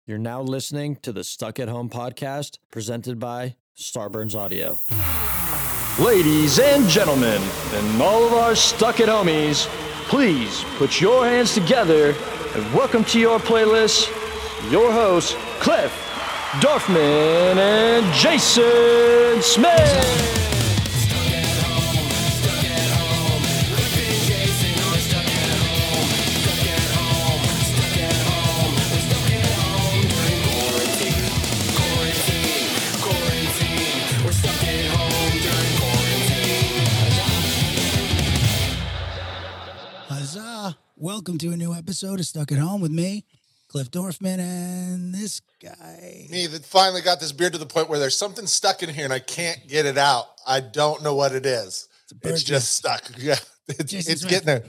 You're now listening to the Stuck at Home podcast presented by Starburns Audio. Ladies and gentlemen, and all of our Stuck at Homies, please put your hands together and welcome to your playlist, your hosts, Cliff Dorfman and Jason Smith. Welcome to a new episode of Stuck at Home with me, Cliff Dorfman, and this guy. Me that finally got this beard to the point where there's something stuck in here and I can't get it out. I don't know what it is. It's just stuck. Yeah, it's getting there.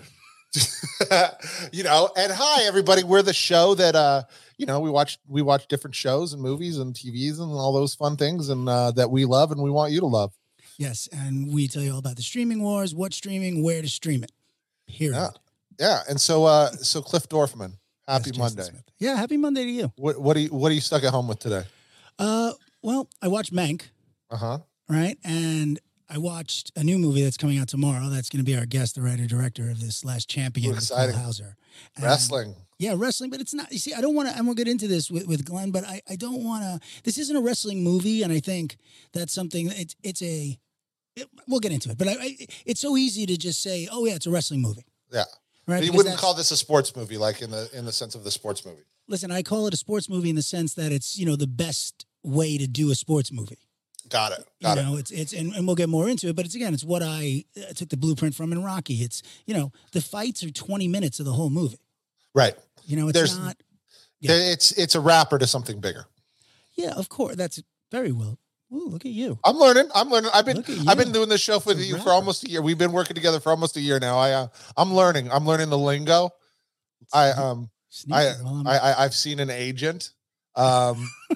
And hi everybody. We're the show that we watch different shows and movies and TVs and all those fun things and that we love and we want you to love. Yes, and we tell you all about the streaming wars, what's streaming, where to stream it. Period. Yeah, and so Cliff Dorfman, happy Monday. Smith. Yeah, happy Monday to you. What are you stuck at home with today? Well, I watched Mank. Right, and I watched a new movie that's coming out tomorrow. That's going to be our guest, the writer director of this Last Champion, Cole Hauser. Wrestling. Yeah, wrestling, but it's not. You see, I don't want to. And we'll get into this with Glenn, but I don't want to. This isn't a wrestling movie, and I think that's something. We'll get into it, but it's so easy to just say, "Oh yeah, it's a wrestling movie." Yeah. Right, but you wouldn't call this a sports movie, like in the sense of the sports movie. Listen, I call it a sports movie in the sense that it's the best way to do a sports movie. Got it. It's and we'll get more into it, but it's what I took the blueprint from in Rocky. It's the fights are 20 minutes of the whole movie. Right. It's not. Yeah. It's a wrapper to something bigger. Yeah, of course. That's very well. Ooh, look at you. I'm learning. I've been doing this show with you for almost a year. We've been working together for almost a year now. I'm learning. I'm learning the lingo. I've seen an agent. I've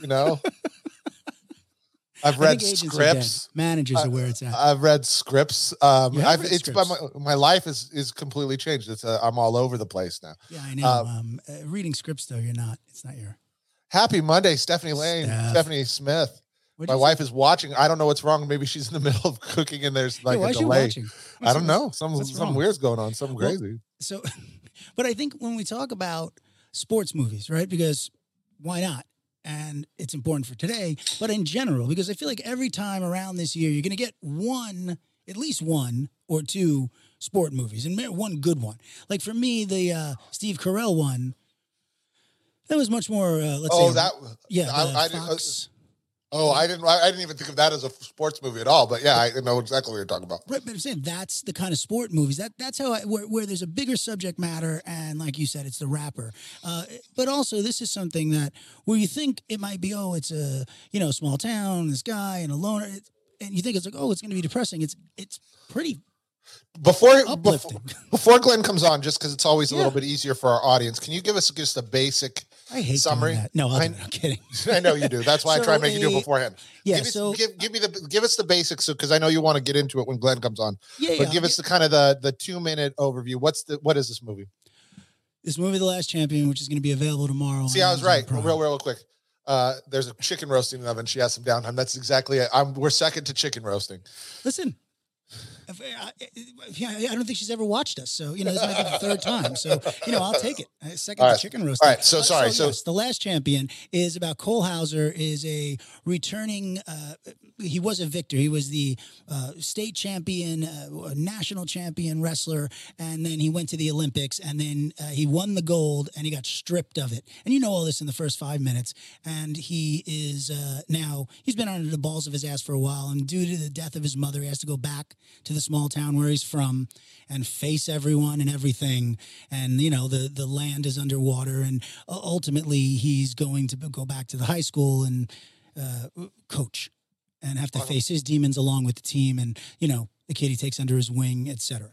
read scripts. Managers are where it's at. I've read scripts. My life is completely changed. I'm all over the place now. Yeah, I know. Reading scripts though, you're not. It's not your. Happy Monday, Stephanie Lane, Stephanie Smith. My wife is watching. I don't know what's wrong. Maybe she's in the middle of cooking and there's like a delay. I don't know. Some weird's going on. Something crazy. So, but I think when we talk about sports movies, right? Because why not? And it's important for today, but in general, because I feel like every time around this year, you're going to get at least one or two sport movies, and one good one. Like for me, the Steve Carell one, that was much more. Fox. I didn't even think of that as a sports movie at all. But yeah, I know exactly what you're talking about. Right, but I'm saying that's the kind of sport movies. That's how where there's a bigger subject matter, and like you said, it's the wrapper. But also, this is something that where you think it might be, it's a small town, this guy and a loner, and you think it's like, it's going to be depressing. It's pretty. Before Glenn comes on, just because it's always a little bit easier for our audience, can you give us just a basic summary? That. No, I'm kidding. I know you do. That's why I try to make you do it beforehand. Yeah. Give us the basics, because I know you want to get into it when Glenn comes on. But give us the kind of the 2-minute overview. What is this movie? This movie, The Last Champion, which is going to be available tomorrow. See, I was right. Real quick. There's a chicken roasting oven. She has some downtime. That's exactly it. We're second to chicken roasting. Listen. I don't think she's ever watched us, so this might be the third time. So I'll take it. Second to chicken roast. All right. So sorry. So The Last Champion is about Cole Hauser. Is a returning. He was a victor. He was the state champion, national champion wrestler, and then he went to the Olympics, and then he won the gold, and he got stripped of it. And all this in the first 5 minutes. And he is now he's been under the balls of his ass for a while, and due to the death of his mother, he has to go back to the small town where he's from and face everyone and everything. And, the land is underwater. And ultimately, he's going to go back to the high school and coach and have to face his demons along with the team and, the kid he takes under his wing, etc.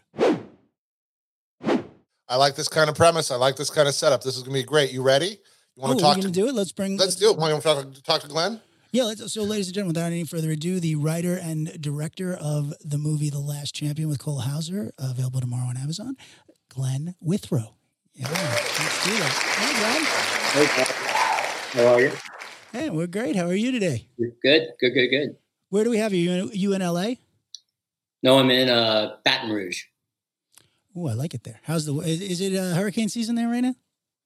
I like this kind of premise. I like this kind of setup. This is going to be great. You ready? You want to talk? We're going to do it? Let's do it. Want to talk to Glenn? Yeah, so ladies and gentlemen, without any further ado, the writer and director of the movie The Last Champion with Cole Hauser, available tomorrow on Amazon, Glenn Withrow. Yeah, let's do that. Hey, Glenn. Hey, How are you? Hey, we're great. How are you today? Good. Good. Where do we have you? You in LA? No, I'm in Baton Rouge. Oh, I like it there. How's is it hurricane season there right now?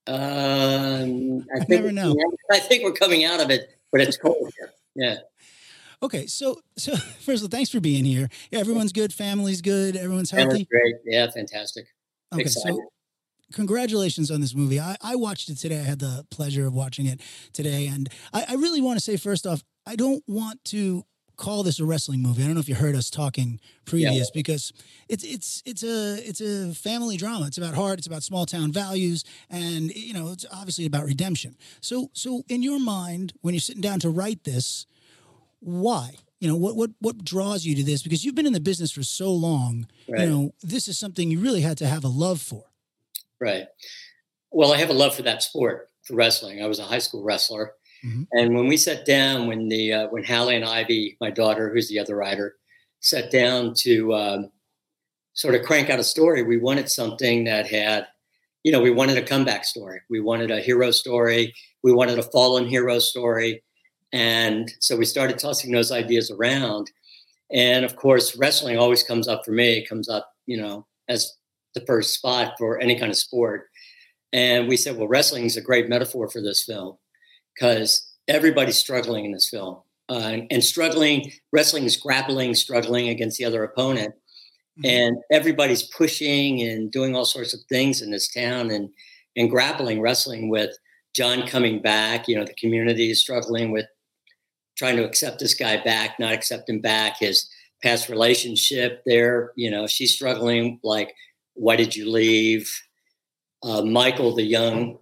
I never know. I think we're coming out of it, but it's cold here. Yeah. Okay, so first of all, thanks for being here. Yeah, everyone's good. Family's good. Everyone's healthy. Family's great. Yeah, fantastic. Okay, Excited. so congratulations on this movie. I watched it today. I had the pleasure of watching it today, and I really want to say first off, I don't want to call this a wrestling movie. I don't know if you heard us talking previous, because it's a family drama. It's about heart. It's about small town values, and it's obviously about redemption. So in your mind, when you're sitting down to write this, why? What draws you to this? Because you've been in the business for so long. Right. This is something you really had to have a love for. Right. Well, I have a love for that sport, for wrestling. I was a high school wrestler. Mm-hmm. And when we sat down, when Hallie and Ivy, my daughter, who's the other writer, sat down to sort of crank out a story, we wanted something that had, we wanted a comeback story. We wanted a hero story. We wanted a fallen hero story. And so we started tossing those ideas around. And of course, wrestling always comes up for me. It comes up, as the first spot for any kind of sport. And we said, well, wrestling is a great metaphor for this film, because everybody's struggling in this film, and struggling. Wrestling is grappling, struggling against the other opponent. Mm-hmm. And everybody's pushing and doing all sorts of things in this town, and grappling, wrestling with John coming back. The community is struggling with trying to accept this guy back, not accept him back, his past relationship there. She's struggling, like, why did you leave? Michael, the young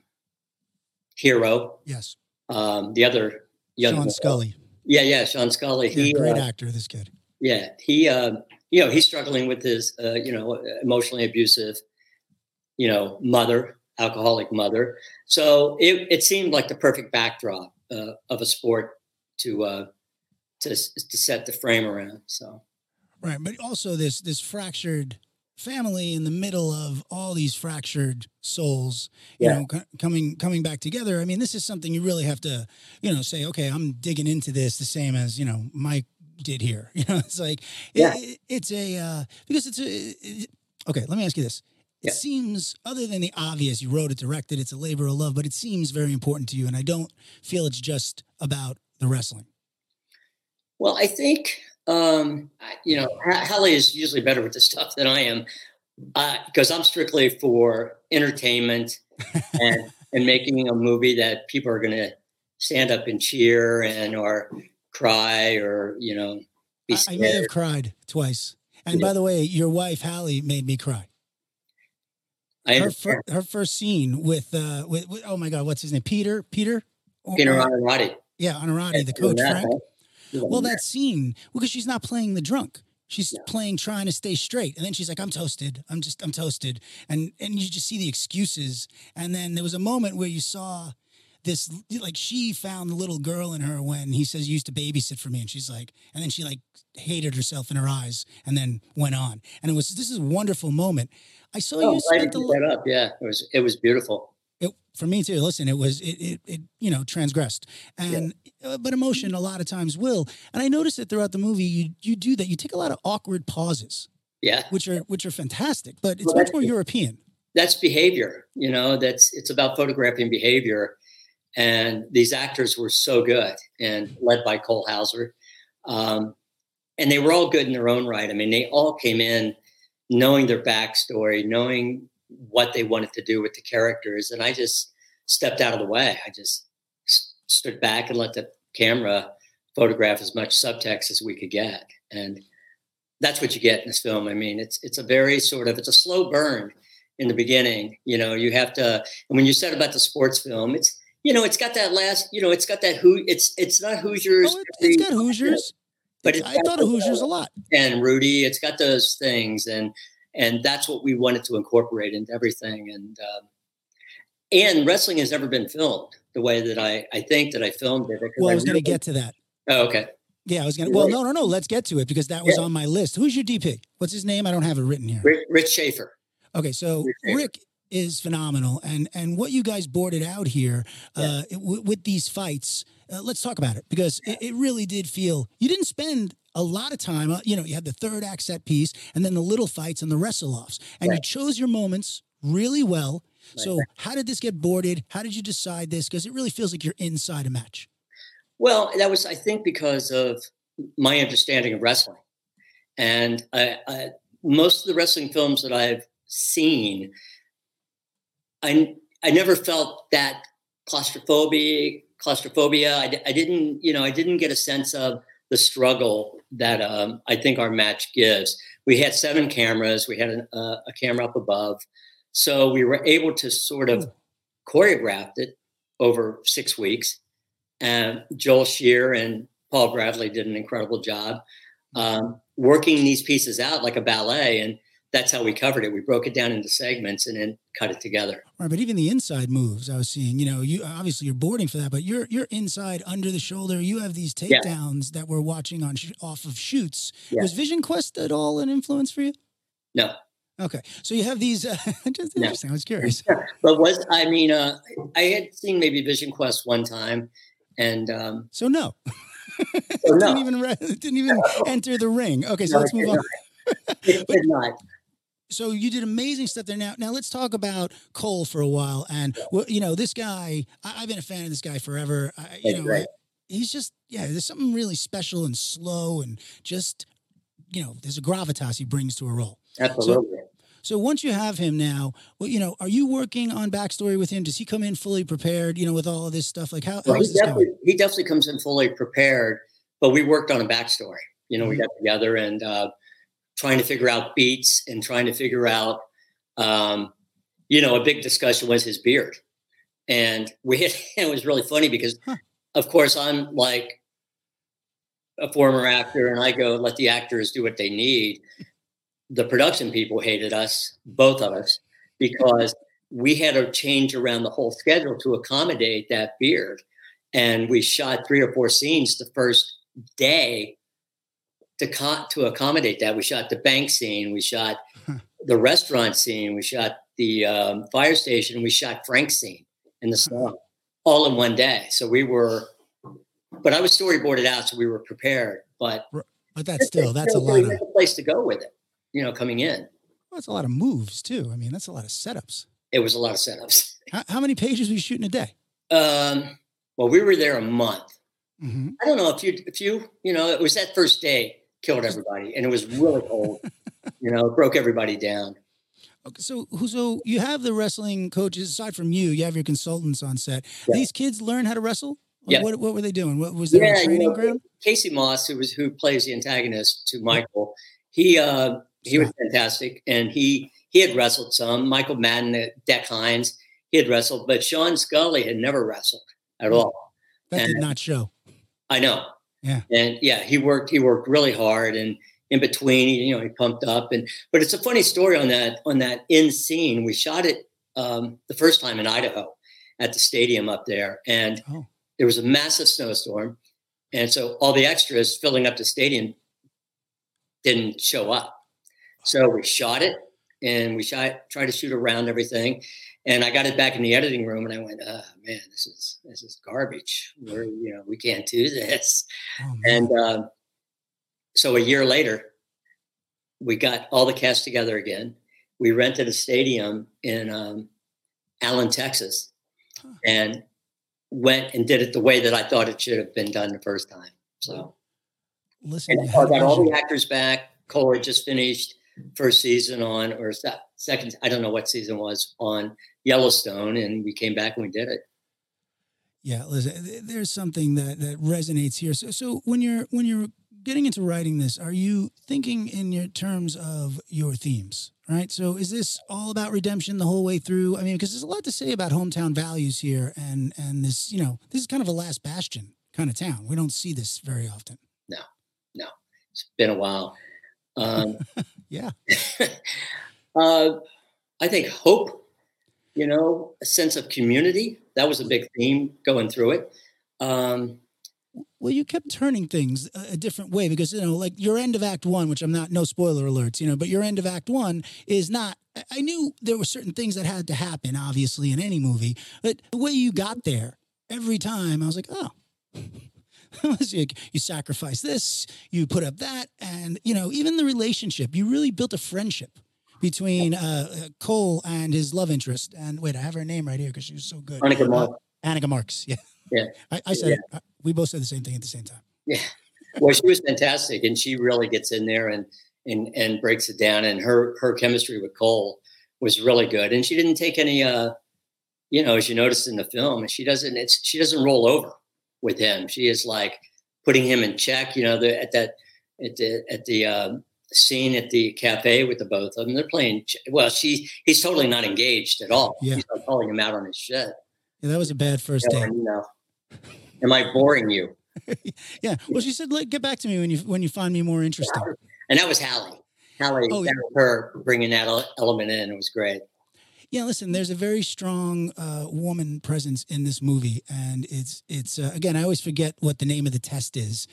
hero. Yes. The other young Sean Scully. Yeah, Sean Scully. Yeah, great actor, this kid. Yeah, he's struggling with his, emotionally abusive, mother, alcoholic mother. So it seemed like the perfect backdrop of a sport to set the frame around. So. Right, but also this fractured family in the middle of all these fractured souls, coming back together. I mean, this is something you really have to, say, okay, I'm digging into this the same as, Mike did here. It's like, it's a, because okay, let me ask you this. It seems, other than the obvious, you wrote it, directed, it's a labor of love, but it seems very important to you. And I don't feel it's just about the wrestling. Well, I think, Hallie is usually better with this stuff than I am, because I'm strictly for entertainment and making a movie that people are going to stand up and cheer or cry or, be scared. I may have cried twice. And by the way, your wife, Hallie, made me cry. Her first scene with, oh my God, what's his name? Peter Onorati. Yeah, Onorati, the coach, Frank. Well, that scene, because she's not playing the drunk. She's playing, trying to stay straight. And then she's like, I'm toasted. I'm toasted. And you just see the excuses. And then there was a moment where you saw this, like, she found the little girl in her when he says, you used to babysit for me. And she's like, and then she like hated herself in her eyes and then went on. And this is a wonderful moment. I saw you spent a lot. Up. Yeah, it was beautiful. For me too. Listen, it transgressed, and but emotion a lot of times will. And I noticed that throughout the movie, you do that. You take a lot of awkward pauses. Yeah, which are fantastic, but it's much more European. That's behavior. It's about photographing behavior, and these actors were so good, and led by Cole Hauser, and they were all good in their own right. I mean, they all came in knowing their backstory, knowing what they wanted to do with the characters. And I just stepped out of the way. I just stood back and let the camera photograph as much subtext as we could get. And that's what you get in this film. I mean, it's a very it's a slow burn in the beginning. You have to, and when you said about the sports film, it's got that last, it's got that it's not Hoosiers. Oh, it's got Hoosiers. But I thought of Hoosiers a lot. And Rudy, it's got those things. And that's what we wanted to incorporate into everything. And wrestling has never been filmed the way that I think that I filmed it. Well, I was going to get to that. Oh, okay. Yeah, I was going to. Well, no. Let's get to it, because that was on my list. Who's your DP? What's his name? I don't have it written here. Rich Schaefer. Okay, so Rick is phenomenal, and what you guys boarded out here with these fights. Let's talk about it, because it really did feel you didn't spend a lot of time. You had the third act set piece, and then the little fights and the wrestle offs, and you chose your moments really well. Right. So, how did this get boarded? How did you decide this? Because it really feels like you're inside a match. Well, that was, I think, because of my understanding of wrestling, and most of the wrestling films that I've seen, I never felt that claustrophobia. I didn't get a sense of the struggle that I think our match gives. We had 7 cameras. We had a camera up above, so we were able to sort of choreograph it over 6 weeks. And Joel Shear and Paul Bradley did an incredible job working these pieces out like a ballet, and that's how we covered it. We broke it down into segments and then cut it together. Right, but even the inside moves I was seeing, you obviously you're boarding for that, but you're inside under the shoulder. You have these takedowns that we're watching on off of shoots. Yeah. Was Vision Quest at all an influence for you? No. Okay, so you have these. Just interesting. I was curious. But I had seen maybe Vision Quest one time, and so no. Didn't even enter the ring. Okay, so let's move on. It did not. So you did amazing stuff there. Now let's talk about Cole for a while. And this guy, I've been a fan of this guy forever. He's just there's something really special and slow, and just there's a gravitas he brings to a role. Absolutely. So once you have him now, are you working on backstory with him? Does he come in fully prepared? With all of this stuff, like how is this going? He definitely comes in fully prepared. But we worked on a backstory. We got together and trying to figure out beats and trying to figure out, a big discussion was his beard. And it was really funny because, of course, I'm like a former actor and I go, let the actors do what they need. The production people hated us, both of us, because we had to change around the whole schedule to accommodate that beard. And we shot 3 or 4 scenes the first day to accommodate that. We shot the bank scene, we shot the restaurant scene, we shot the fire station, we shot Frank's scene in the snow, all in one day. So but I was storyboarded out, so we were prepared. But that's a lot of a place to go with it, coming in. Well, that's a lot of moves too. I mean, that's a lot of setups. It was a lot of setups. How many pages were you shooting a day? Well, we were there a month. Mm-hmm. I don't know if you, it was that first day killed everybody, and it was really cold. It broke everybody down. Okay, so you have the wrestling coaches. Aside from you have your consultants on set. Yeah. These kids learn how to wrestle. Yeah. What were they doing? What was their training ground? Casey Moss, who plays the antagonist to Michael, he was fantastic, and he had wrestled some. Michael Madden, Deck Hines, he had wrestled, but Sean Scully had never wrestled at all. That did not show. I know. Yeah. And he worked really hard, and in between, he pumped up. But it's a funny story on that end scene. We shot it the first time in Idaho at the stadium up there, and there was a massive snowstorm, and so all the extras filling up the stadium didn't show up. So we shot it, and we tried to shoot around everything. And I got it back in the editing room, and I went, "Oh man, this is garbage. We can't do this." Oh, and so a year later, we got all the cast together again. We rented a stadium in Allen, Texas, and went and did it the way that I thought it should have been done the first time. So, listen, I got all the actors back. Cole had just finished first season or second, I don't know what season was, on Yellowstone, and we came back and we did it. Yeah, listen, there's something that resonates here. So when you're getting into writing this, are you thinking in your terms of your themes, right? So is this all about redemption the whole way through? I mean, because there's a lot to say about hometown values here, and this, this is kind of a last bastion kind of town. We don't see this very often. No, it's been a while. Yeah. I think hope, a sense of community. That was a big theme going through it. Well, you kept turning things a different way because, like your end of Act 1, which no spoiler alerts, but your end of Act 1 is not, I knew there were certain things that had to happen, obviously, in any movie, but the way you got there every time, I was like, oh, you sacrifice this, you put up that, and, even the relationship, you really built a friendship between Cole and his love interest. And wait, I have her name right here because she was so good. Annika Marks. Annika Marks, yeah. Yeah. I said it. We both said the same thing at the same time. Yeah. Well, she was fantastic, and she really gets in there and breaks it down. And her chemistry with Cole was really good. And she didn't take any, as you noticed in the film, she doesn't roll over with him. She is like putting him in check. At the scene at the cafe with the both of them, they're playing. Well, he's totally not engaged at all. Yeah. She's not calling him out on his shit. Yeah, that was a bad first date. Am I boring you? Yeah. Well, she said, "Get back to me when you find me more interesting." And that was Hallie. Hallie, that was her bringing that element in. It was great. Yeah, listen, there's a very strong woman presence in this movie, and it's again, I always forget what the name of the test is.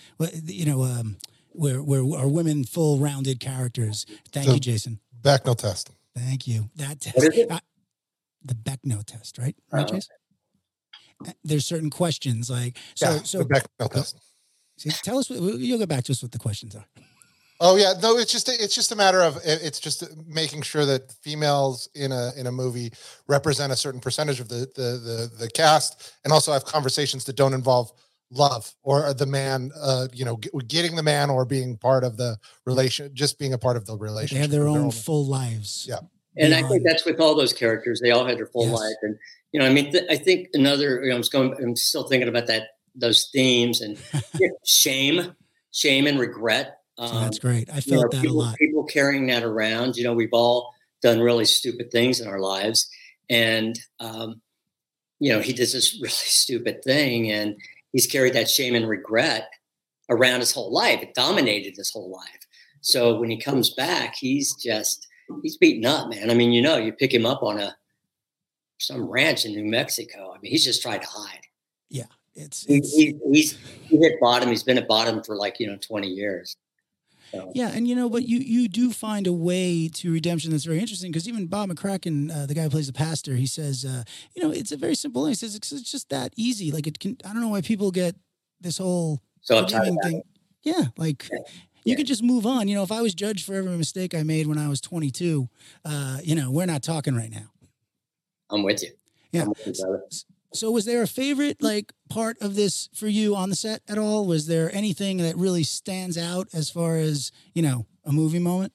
Where are women full rounded characters? Thank you, Jason. Bechdel test. Thank you. That test. What is it? The Bechdel test, right? Right, Jason? There's certain questions like so. The Bechdel test. See, tell us. You'll get back to us what the questions are. Oh yeah, no, it's just a matter of it's just making sure that females in a movie represent a certain percentage of the cast, and also have conversations that don't involve love or the man, getting the man or being part of the relation, just being a part of the relationship. They have their own full lives. Yeah, and I think that's with all those characters. They all had their full life, and I think another. I'm still thinking about those themes and shame and regret. That's great. I felt that a lot. People carrying that around. We've all done really stupid things in our lives, and he did this really stupid thing, and he's carried that shame and regret around his whole life. It dominated his whole life. So when he comes back, he's beaten up, man. I mean, you pick him up on some ranch in New Mexico. I mean, he's just tried to hide. Yeah, he's hit bottom. He's been at bottom for 20 years. So. Yeah, and but you do find a way to redemption that's very interesting because even Bob McCracken, the guy who plays the pastor, he says, it's a very simple thing. He says it's just that easy. Like it can. I don't know why people get this whole forgiving thing. Yeah, you could just move on. If I was judged for every mistake I made when I was 22, we're not talking right now. I'm with you. Yeah. So was there a favorite part of this for you on the set at all? Was there anything that really stands out as far as, a movie moment?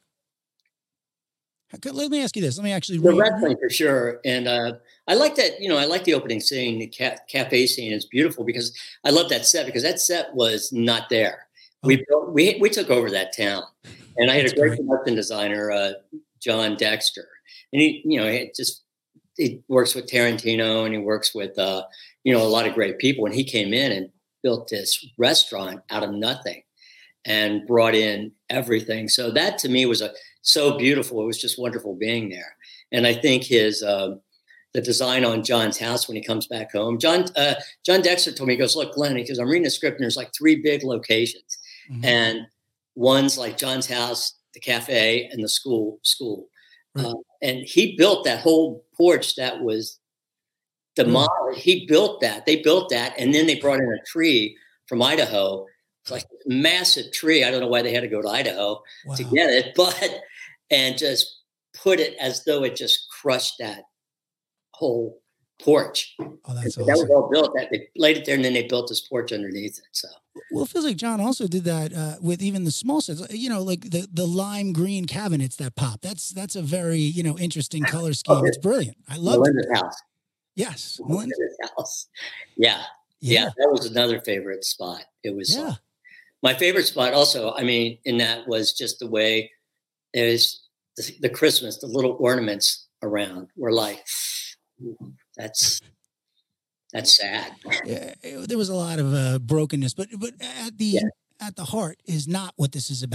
Let me ask you this. Let me actually the wrestling for sure. And I like that, I like the opening scene, the cafe scene is beautiful because I love that set because that set was not there. Oh. We took over that town and I had a great production designer, John Dexter. And he works with Tarantino and he works with, a lot of great people. And he came in and built this restaurant out of nothing and brought in everything. So that to me was so beautiful. It was just wonderful being there. And I think his, the design on John's house when he comes back home, John Dexter told me, he goes, look, Glenn, because I'm reading the script and there's 3 big locations. Mm-hmm. And one's like John's house, the cafe and the school. Right. And he built that whole porch that was demolished. He built that. They built that. And then they brought in a tree from Idaho. It's like a massive tree. I don't know why they had to go to Idaho to get it, and just put it as though it just crushed that whole porch. Oh, that's awesome. That was all built. That they laid it there and then they built this porch underneath it. So. Well, it feels like John also did that with even the small sets, like the lime green cabinets that pop. That's a very, interesting color scheme. It's brilliant. I love it. Melinda's house. Yes. Melinda's house. Yeah. That was another favorite spot. It was my favorite spot also. I mean, in that was just the way there's the Christmas, the little ornaments around were like, that's sad. Yeah, there was a lot of brokenness, but at the heart is not what this is about.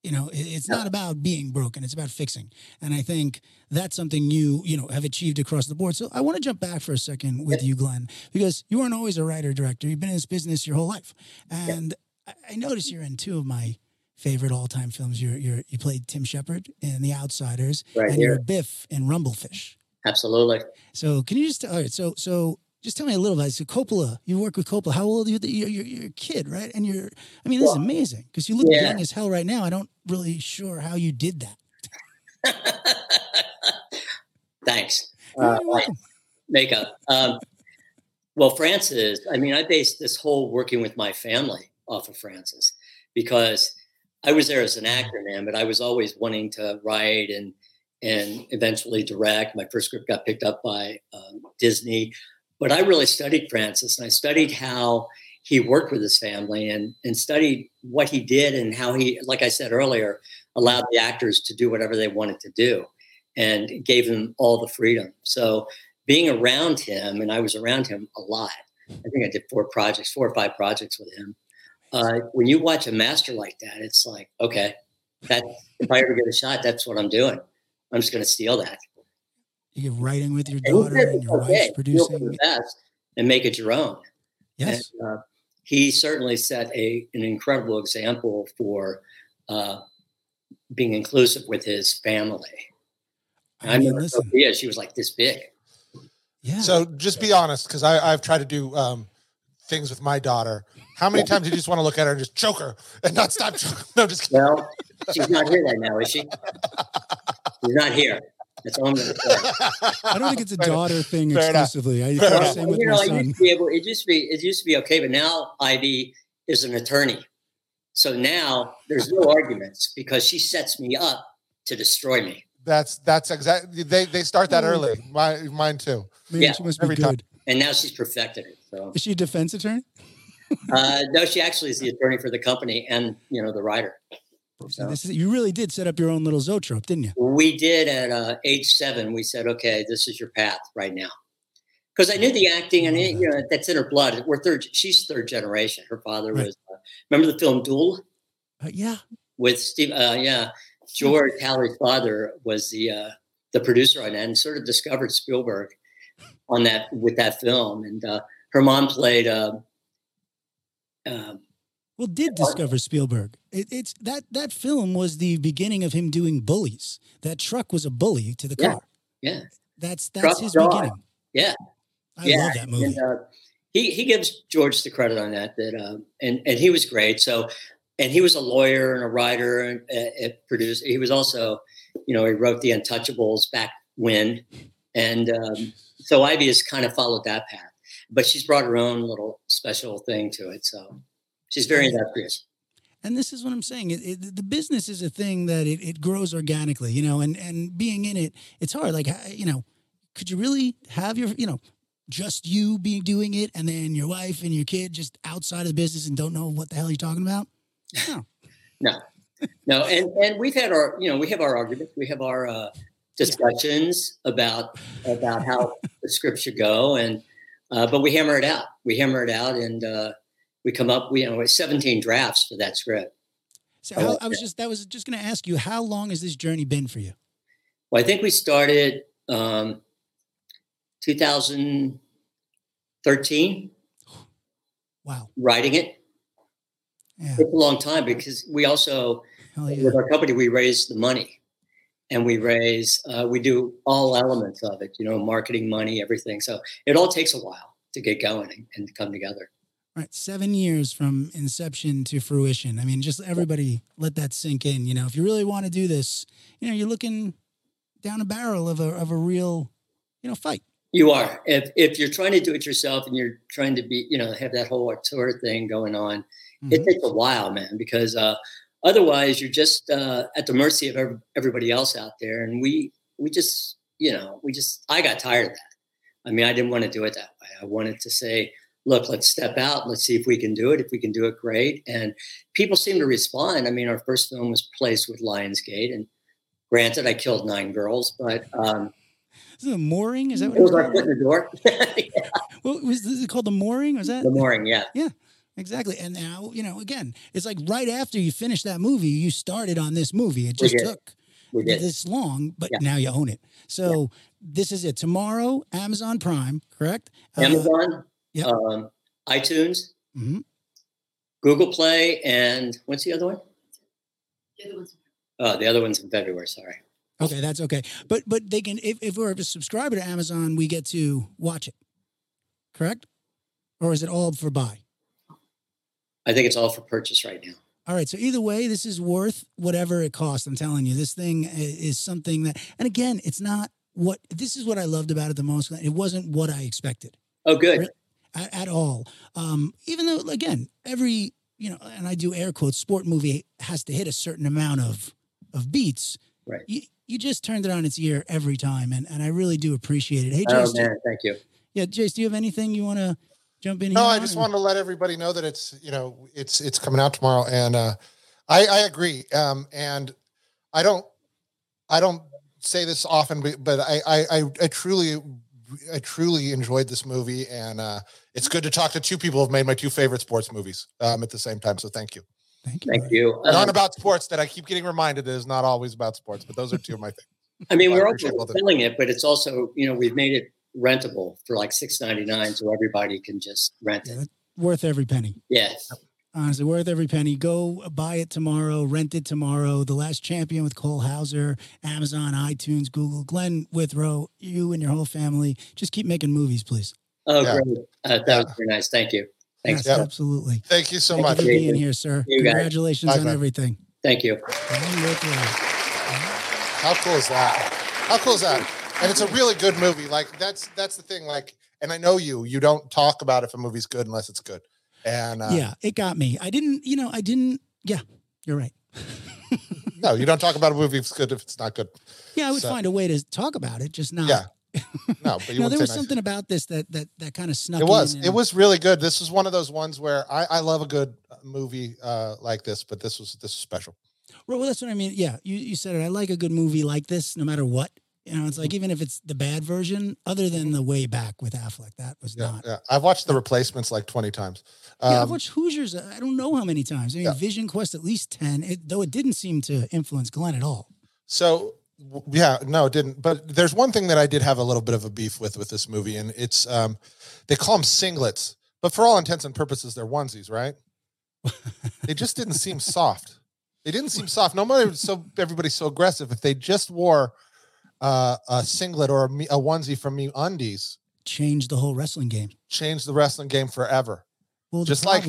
it's not about being broken. It's about fixing. And I think that's something you have achieved across the board. So I want to jump back for a second with you, Glenn, because you weren't always a writer-director. You've been in this business your whole life. And I noticed you're in two of my favorite all-time films. You played Tim Shepard in The Outsiders, and you're Biff in Rumblefish. Absolutely. So can you just, all right, so just tell me a little bit. So Coppola, you work with Coppola. How old are you? You're a kid, right? And this is amazing because you look young as hell right now. I don't really sure how you did that. Thanks. Makeup. Well, Francis, I based this whole working with my family off of Francis because I was there as an actor, man, but I was always wanting to write and eventually direct. My first script got picked up by Disney. But I really studied Francis, and I studied how he worked with his family and studied what he did and how he, like I said earlier, allowed the actors to do whatever they wanted to do and gave them all the freedom. So being around him, and I was around him a lot. I think I did 4 or 5 projects with him. When you watch a master like that, it's like, okay, if I ever get a shot, that's what I'm doing. I'm just going to steal that. You're writing with your daughter and your wife's producing the best and make it your own. Yes. And, he certainly set an incredible example for being inclusive with his family. I remember Sophia, she was like this big. Yeah. So just be honest, because I've tried to do things with my daughter. How many times do you just want to look at her and just choke her and not stop choking? No, just kidding. Well, she's not here right now, is she? She's not here. That's all I'm going to say. I don't think it's a daughter thing exclusively. It used to be okay, but now Ivy is an attorney. So now there's no arguments because she sets me up to destroy me. That's exactly. They start that early. Mine too. Man, she must be every good. time. And now she's perfected it. So is she a defense attorney? No, she actually is the attorney for the company and the writer. So you really did set up your own little zoetrope, didn't you? We did at age 7. We said, okay, this is your path right now. Because I knew the acting and that's in her blood. She's 3rd generation. Her father was, remember the film Duel? Yeah. With Steve, George Hallie's father was the producer on that and sort of discovered Spielberg on that with that film. And her mom played did discover Spielberg. It's that film was the beginning of him doing bullies. That truck was a bully to the car. Yeah. That's his beginning. Yeah. I love that movie. And, he gives George the credit on that and he was great. So, and he was a lawyer and a writer and a producer. He was also, he wrote The Untouchables back when. And so Ivy has kind of followed that path. But she's brought her own little special thing to it. So she's very industrious. And this is what I'm saying. The business is a thing that it grows organically, and being in it, it's hard. Like, could you really have your, just you be doing it and then your wife and your kid just outside of the business and don't know what the hell you're talking about? No. And we've had we have our arguments. We have our discussions about how the script should go. And, but we hammer it out. And, we come up, 17 drafts for that script. So I was just going to ask you, how long has this journey been for you? Well, I think we started 2013. Wow. Writing it. Yeah. It's a long time because we also, with our company, we raise the money and we do all elements of it, marketing, money, everything. So it all takes a while to get going and come together. Right. 7 years from inception to fruition. I mean, just everybody let that sink in. If you really want to do this, you're looking down a barrel of a real, fight. You are. If you're trying to do it yourself and you're trying to be, have that whole auteur thing going on, it takes a while, man, because otherwise you're just at the mercy of everybody else out there. And I got tired of that. I mean, I didn't want to do it that way. I wanted to say, look, let's step out. Let's see if we can do it. If we can do it, great. And people seem to respond. I mean, our first film was placed with Lionsgate. And granted, I killed 9 girls, but... Is it a mooring? Is that what it was? Our foot in the door. Yeah. Well, was it called The Mooring? Was that? The Mooring, yeah. Yeah. Exactly. And now, again, it's like right after you finish that movie, you started on this movie. It just took this long, but now you own it. So this is it. Tomorrow, Amazon Prime, correct? Amazon, iTunes, Google Play, and what's the other one? The other one's in February. Sorry. Okay, that's okay. But they can, if we're a subscriber to Amazon, we get to watch it, correct? Or is it all for buy? I think it's all for purchase right now. All right. So either way, this is worth whatever it costs. I'm telling you, this thing is something that, and again, it's not this is what I loved about it the most. It wasn't what I expected. Oh, good. At all. Even though, again, every, and I do air quotes, sport movie has to hit a certain amount of beats. Right. You just turned it on its ear every time. And I really do appreciate it. Hey, Jace. Oh, man. Thank you. Yeah. Jace, do you have anything you want to jump in here? No, I just wanted to let everybody know that it's, it's coming out tomorrow. And I agree. And I don't say this often, but I truly enjoyed this movie, and it's good to talk to two people who've made my two favorite sports movies at the same time. So thank you. Thank you. Not about sports that I keep getting reminded is not always about sports, but those are two of my things. I mean, we're also selling it, but it's also, we've made it rentable for like $6.99, so everybody can just rent it. Worth every penny. Yes. Honestly, worth every penny. Go buy it tomorrow, rent it tomorrow. The Last Champion with Cole Hauser, Amazon, iTunes, Google. Glenn Withrow, you and your whole family, just keep making movies, please. Oh, great. That was very nice. Thank you. Thanks. Yes, absolutely. Thank you so Thank much you for being here, sir. Congratulations on everything. Thank you. How cool is that? How cool is that? And it's a really good movie. Like that's the thing. Like, and I know you don't talk about if a movie's good unless it's good. And it got me. I didn't. Yeah, you're right. No, you don't talk about a movie if it's good if it's not good. Yeah, I would find a way to talk about it, just not. Yeah. No, but there was something about this that kind of snuck. It was really good. This was one of those ones where I love a good movie like this, but this was special. Well, that's what I mean. Yeah, you said it. I like a good movie like this, no matter what. It's like, even if it's the bad version, other than the Way Back with Affleck, that was not. Yeah, I've watched The Replacements like 20 times. I've watched Hoosiers. I don't know how many times. I mean, Vision Quest at least 10. Though it didn't seem to influence Glenn at all. So no, it didn't. But there's one thing that I did have a little bit of a beef with this movie, and it's they call them singlets, but for all intents and purposes, they're onesies, right? They just didn't seem soft. They didn't seem soft. No matter everybody's so aggressive. If they just wore a singlet or a onesie from MeUndies, change the whole wrestling game. Change the wrestling game forever. Well, just like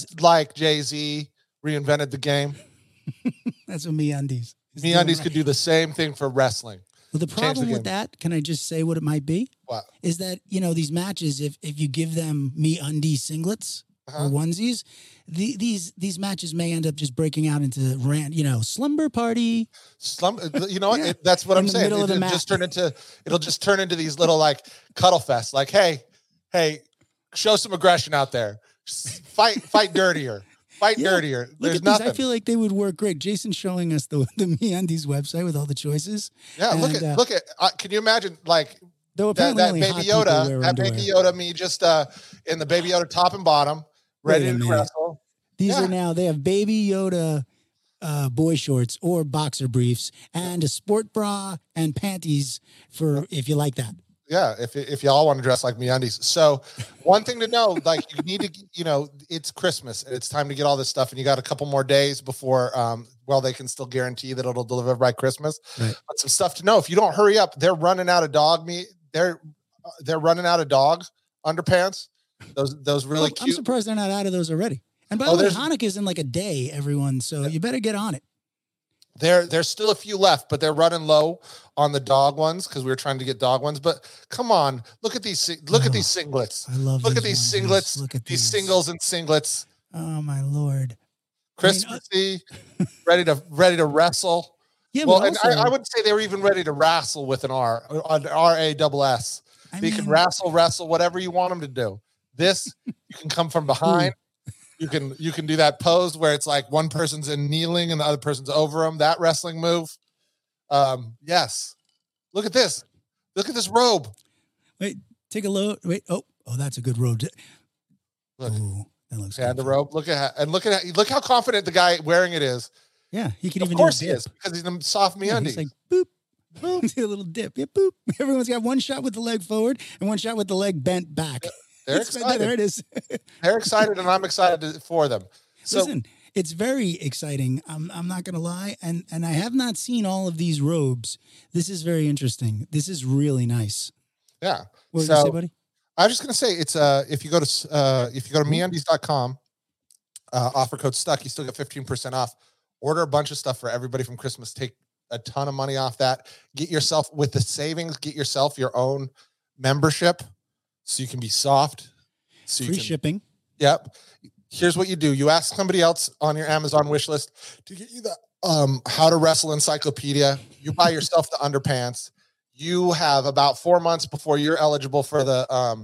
Jay-Z reinvented the game. That's what MeUndies. MeUndies could do the same thing for wrestling. Well, the problem with that, can I just say what it might be? What? Is that, these matches, if you give them MeUndies singlets or onesies, these matches may end up just breaking out into slumber party. You know what? That's what I'm saying. It'll just turn into these little like cuddle fests. Like, hey, show some aggression out there. Fight dirtier. Dirtier. There's nothing. I feel like they would work great. Jason's showing us the MeUndies website with all the choices. Yeah, and, look at. Can you imagine like that Baby Yoda, me just in the Baby Yoda top and bottom, ready to wrestle. These are now, they have Baby Yoda boy shorts or boxer briefs and a sport bra and panties for if you like that. Yeah, if y'all want to dress like MeUndies. So one thing to know, like you need to, it's Christmas and it's time to get all this stuff, and you got a couple more days before, they can still guarantee that it'll deliver by Christmas. Right. But some stuff to know: if you don't hurry up, they're running out of dog meat. They're running out of dog underpants. Those really cute. I'm surprised they're not out of those already. And by the way, Hanukkah's in like a day, everyone. So you better get on it. There's still a few left, but they're running low on the dog ones because we were trying to get dog ones. But come on, look at these singlets. I love. Look at these singlets. Look at these singles and singlets. Oh my Lord! Christmassy, ready to wrestle. Yeah, well, and I would say they were even ready to wrestle with an R, R-A-S-S. You can wrestle, whatever you want them to do. This, you can come from behind. You can do that pose where it's like one person's in kneeling and the other person's over them. That wrestling move. Yes. Look at this. Look at this robe. Wait, take a look. Wait. Oh, that's a good robe. Look. Ooh, That looks Panda robe. Look how confident the guy wearing it is. Yeah, he can Of even course do a he dip. is, because he's in soft MeUndies. He's like, boop. Boop. Do a little dip. Yeah, boop. Everyone's got one shot with the leg forward and one shot with the leg bent back. They're excited. There it is. They're excited, and I'm excited for them. So, listen, it's very exciting. I'm not going to lie. And I have not seen all of these robes. This is very interesting. This is really nice. Yeah. What did you say, buddy? I was just going to say, it's if you go to MeUndies.com, offer code STUCK, you still get 15% off. Order a bunch of stuff for everybody from Christmas. Take a ton of money off that. Get yourself, with the savings, get yourself your own membership so you can be soft. So Free shipping. Yep. Here's what you do. You ask somebody else on your Amazon wish list to get you the How to Wrestle encyclopedia. You buy yourself the underpants. You have about 4 months before you're eligible for the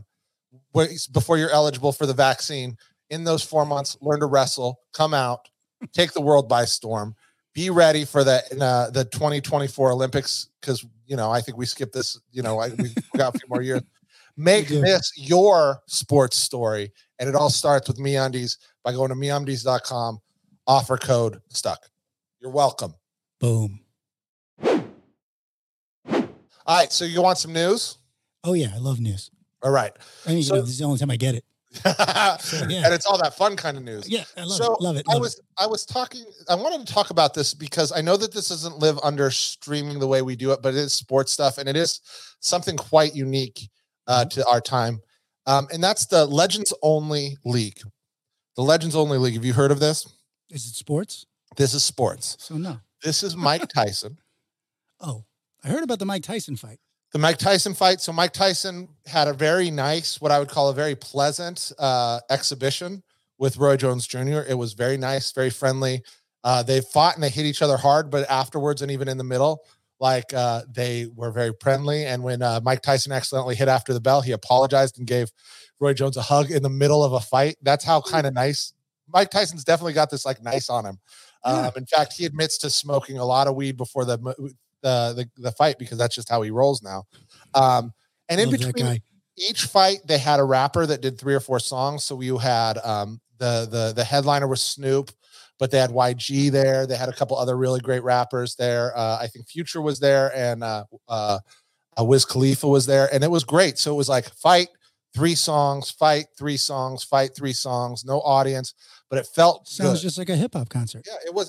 vaccine. In those 4 months, learn to wrestle, come out, take the world by storm. Be ready for the 2024 Olympics, because I think we skipped this. We got a few more years. Make this your sports story, and it all starts with MeUndies by going to MeUndies.com. Offer code STUCK. You're welcome. Boom. All right, so you want some news? Oh yeah, I love news. All right. I mean, this is the only time I get it. So, yeah. And it's all that fun kind of news. Yeah, I love it. I wanted to talk about this because I know that this doesn't live under streaming the way we do it, but it is sports stuff, and it is something quite unique to our time. And that's the Legends Only League. The Legends Only League. Have you heard of this? Is it sports? This is sports. So no. This is Mike Tyson. Oh, I heard about the Mike Tyson fight. The Mike Tyson fight. So Mike Tyson had a very nice, what I would call a very pleasant exhibition with Roy Jones Jr. It was very nice, very friendly. They fought and they hit each other hard, but afterwards and even in the middle, they were very friendly. And when Mike Tyson accidentally hit after the bell, he apologized and gave Roy Jones a hug in the middle of a fight. That's how kind of nice. Mike Tyson's definitely got this nice on him. In fact, he admits to smoking a lot of weed before the fight, because that's just how he rolls now. And in between each fight, they had a rapper that did 3 or 4 songs. So you had the headliner was Snoop, but they had YG there. They had a couple other really great rappers there. I think Future was there, and Wiz Khalifa was there, and it was great. So it was like fight 3 songs, fight 3 songs, fight 3 songs, no audience, but it sounds just like a hip hop concert. Yeah, it was.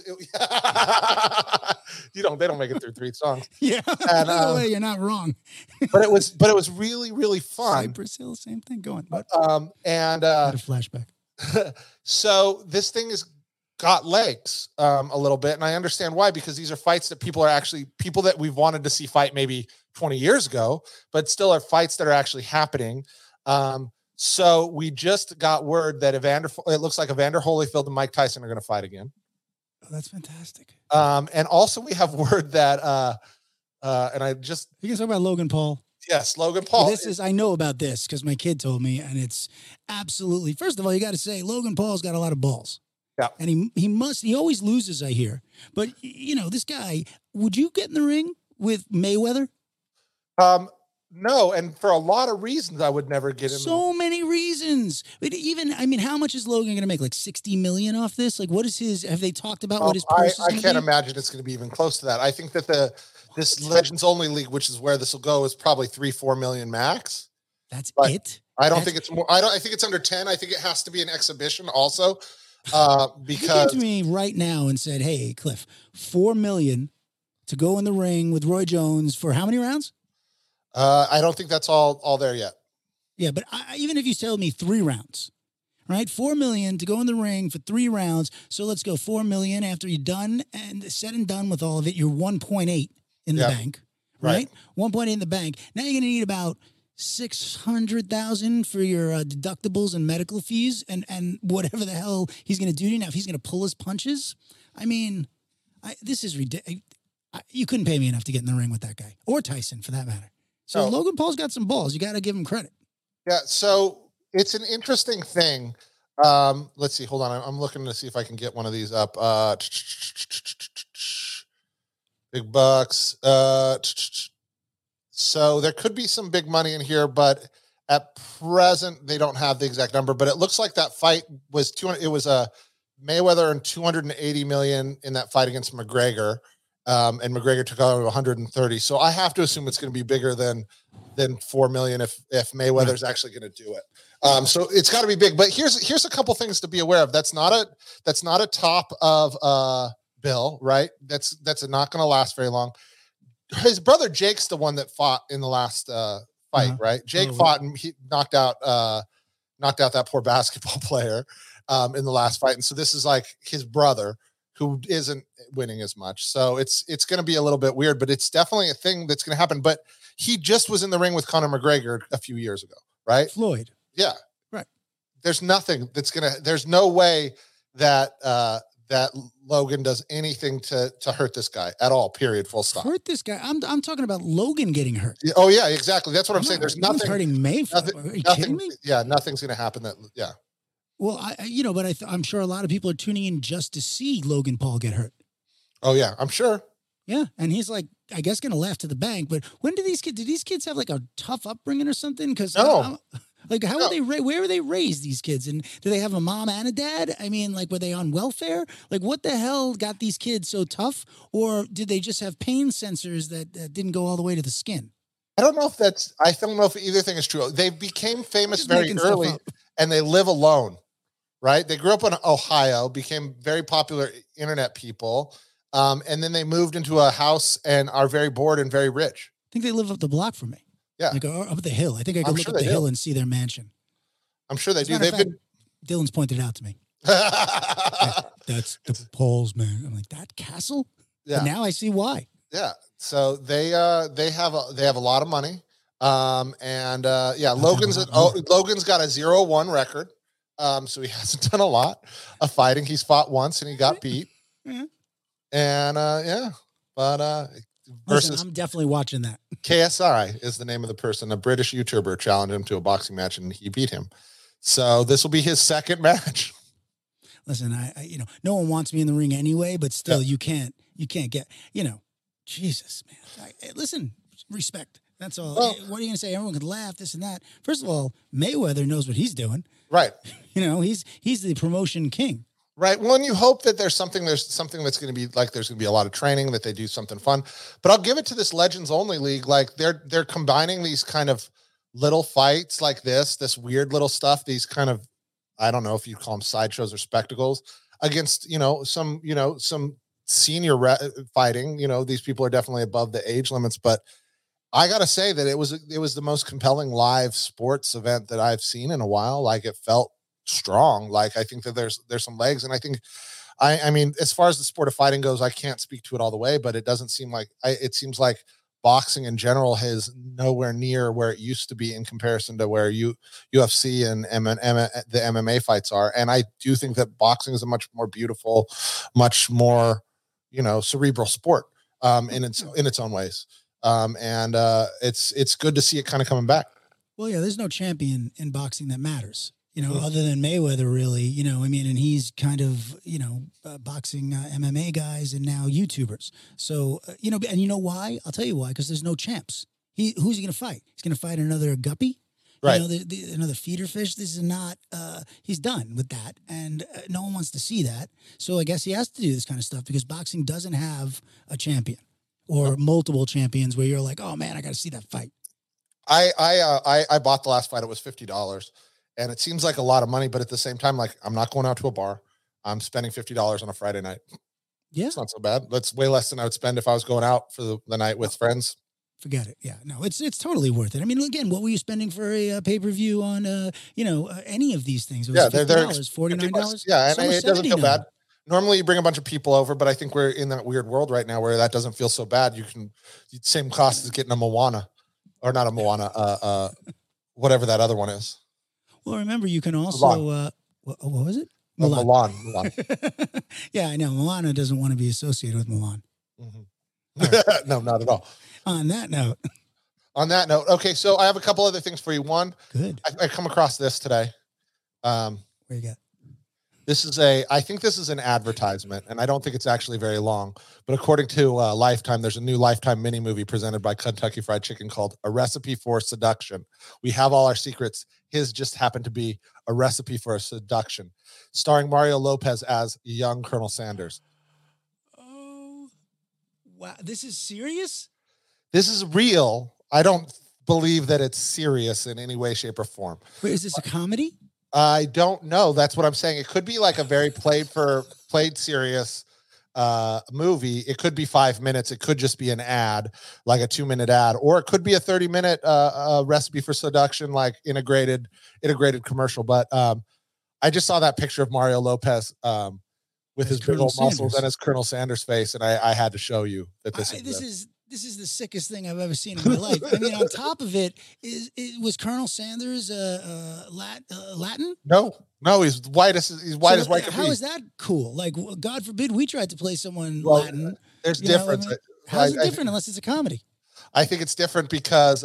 They don't make it through 3 songs. Yeah, and, by the way, you're not wrong. but it was really, really fun. Cypress Hill, same thing going. What? A flashback. So this thing has got legs a little bit, and I understand why, because these are fights that people that we've wanted to see fight maybe 20 years ago, but still are fights that are actually happening. So we just got word that it looks like Evander Holyfield and Mike Tyson are going to fight again. Oh, that's fantastic. And also we have word that, you can talk about Logan Paul. Yes, Logan Paul. I know about this because my kid told me, and it's absolutely, first of all, you got to say Logan Paul's got a lot of balls. Yeah. And he always loses, I hear. But this guy, would you get in the ring with Mayweather? No, and for a lot of reasons, I would never get in. So many reasons. But how much is Logan going to make? Like $60 million off this? Like, what is have they talked about what his purse is? I can't imagine it's going to be even close to that. I think that this Legends Only League, which is where this will go, is probably $3-4 million max. That's it? I don't think it's more. I think it's under 10. I think it has to be an exhibition also. Because if you came to me right now and said, "Hey, Cliff, $4 million to go in the ring with Roy Jones for how many rounds?" I don't think that's all there yet. Yeah, but even if you told me 3 rounds, right? $4 million to go in the ring for 3 rounds. So let's go $4 million after you're done and said and done with all of it. You're 1.8 in the bank, right? 1.8 in the bank. Now you're going to need about $600,000 for your deductibles and medical fees and whatever the hell he's going to do to you. Now, if he's going to pull his punches, this is ridiculous. You couldn't pay me enough to get in the ring with that guy, or Tyson for that matter. So Logan Paul's got some balls. You got to give him credit. Yeah. So it's an interesting thing. Let's see. Hold on. I'm looking to see if I can get one of these up. Big bucks. So there could be some big money in here, but At present, they don't have the exact number, but it looks like that fight was it was a Mayweather and 280 million in that fight against McGregor. And McGregor took out 130. So I have to assume it's going to be bigger than 4 million if Mayweather's actually going to do it. So it's got to be big. But here's a couple things to be aware of. That's not a top of bill, right? That's not going to last very long. His brother Jake's the one that fought in the last fight, right? Jake fought and he knocked out that poor basketball player in the last fight. And so this is like his brother who isn't winning as much. So it's going to be a little bit weird, but it's definitely a thing that's going to happen. But he just was in the ring with Conor McGregor a few years ago, right? Floyd. Yeah. Right. There's no way that that Logan does anything to hurt this guy at all, period, full stop. Hurt this guy? I'm talking about Logan getting hurt. Oh yeah, exactly. That's what I'm saying. There's nothing hurting Mayweather. Are you kidding me? Yeah, nothing's going to happen yeah. Well, I'm sure a lot of people are tuning in just to see Logan Paul get hurt. Oh yeah, I'm sure. Yeah, and he's like, I guess, going to laugh to the bank. But did these kids have like a tough upbringing or something? Because no. Like, how were they? Where were they raised? These kids, and do they have a mom and a dad? I mean, like, were they on welfare? Like, what the hell got these kids so tough? Or did they just have pain sensors that didn't go all the way to the skin? I don't know if either thing is true. They became famous very early, and they live alone, right? They grew up in Ohio, became very popular internet people, and then they moved into a house and are very bored and very rich. I think they live up the block from me. Yeah. Like up the hill. I think I could look up the hill and see their mansion. I'm sure they do. Dylan's pointed it out to me. That's the Pauls, man. I'm like, that castle? Yeah. But now I see why. Yeah. So they have a lot of money. Logan's got a 0-1 record. So he hasn't done a lot of fighting. He's fought once and he got beat. Mm-hmm. And Listen, I'm definitely watching that. KSI is the name of the person. A British YouTuber challenged him to a boxing match and he beat him. So this will be his second match. Listen, I no one wants me in the ring anyway, but still you can't get, Jesus, man. Listen, respect. That's all. Well, what are you going to say? Everyone could laugh, this and that. First of all, Mayweather knows what he's doing. Right. He's the promotion king. Right. Well, and you hope that there's something that's going to be like, there's going to be a lot of training, that they do something fun, but I'll give it to this Legends Only League. Like they're combining these kind of little fights like this weird little stuff, these kind of, I don't know if you call them sideshows or spectacles against, some senior fighting. These people are definitely above the age limits, but I got to say that it was the most compelling live sports event that I've seen in a while. Like, it felt strong. Like, I think that there's some legs, and I think, I mean, as far as the sport of fighting goes, I can't speak to it all the way, but it doesn't seem like it seems like boxing in general is nowhere near where it used to be in comparison to where UFC and the MMA fights are. And I do think that boxing is a much more beautiful, much more, cerebral sport in its own ways. It's good to see it kind of coming back. Well, yeah, there's no champion in boxing that matters, other than Mayweather, really, and he's kind of, boxing MMA guys and now YouTubers. So, and you know why? I'll tell you why, because there's no champs. Who's he going to fight? He's going to fight another guppy? Right. Another feeder fish. This is not, he's done with that. And no one wants to see that. So I guess he has to do this kind of stuff because boxing doesn't have a champion or multiple champions where you're like, oh man, I got to see that fight. I bought the last fight. It was $50. And it seems like a lot of money, but at the same time, like, I'm not going out to a bar. I'm spending $50 on a Friday night. Yeah. It's not so bad. That's way less than I would spend if I was going out for the night with friends. Forget it. Yeah, no, it's totally worth it. I mean, again, what were you spending for a pay-per-view on, any of these things? It was they're $49. Yeah, and it doesn't feel bad. Normally you bring a bunch of people over, but I think we're in that weird world right now where that doesn't feel so bad. Same cost as getting a Moana, or not a Moana, whatever that other one is. Well, remember, you can also, what was it? Milan. Yeah, I know. Moana doesn't want to be associated with Milan. Mm-hmm. Right. No, not at all. On that note. Okay, so I have a couple other things for you. One, good. I come across this today. Where you got? I think this is an advertisement, and I don't think it's actually very long. But according to Lifetime, there's a new Lifetime mini movie presented by Kentucky Fried Chicken called A Recipe for Seduction. We have all our secrets. His just happened to be a recipe for a seduction, starring Mario Lopez as young Colonel Sanders. Oh, wow. This is serious? This is real. I don't believe that it's serious in any way, shape, or form. Wait, is this a comedy? I don't know. That's what I'm saying. It could be like a very played serious movie. It could be 5 minutes. It could just be an ad, like a 2-minute ad, or it could be a 30-minute recipe for seduction, like integrated commercial. But I just saw that picture of Mario Lopez with his big old muscles and his Colonel Sanders face, and I had to show you that this is the sickest thing I've ever seen in my life. I mean, on top of it, was Colonel Sanders Latin? No, he's white as white. How is that cool? Like, God forbid we tried to play someone Latin. There's difference. I mean, how's it different unless it's a comedy? I think it's different because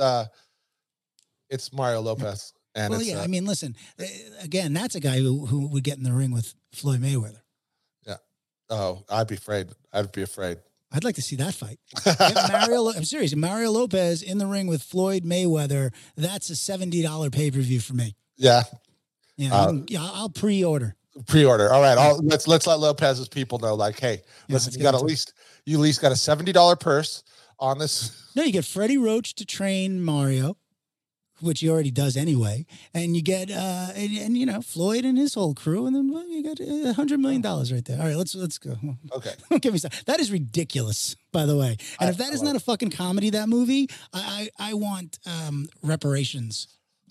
it's Mario Lopez. And I mean, listen, again, that's a guy who would get in the ring with Floyd Mayweather. Yeah. Oh, I'd be afraid. I'd like to see that fight. I'm serious. Mario Lopez in the ring with Floyd Mayweather. That's a $70 pay-per-view for me. Yeah. Yeah. I'll pre-order. All right. Let's let Lopez's people know, like, hey, listen, you at least got a $70 purse on this. No, you get Freddie Roach to train Mario, which he already does anyway, and you get and Floyd and his whole crew, and then you got $100 million right there. All right, let's go. Okay, don't get me started. That is ridiculous, by the way. And if that is not a fucking comedy, that movie, I want reparations.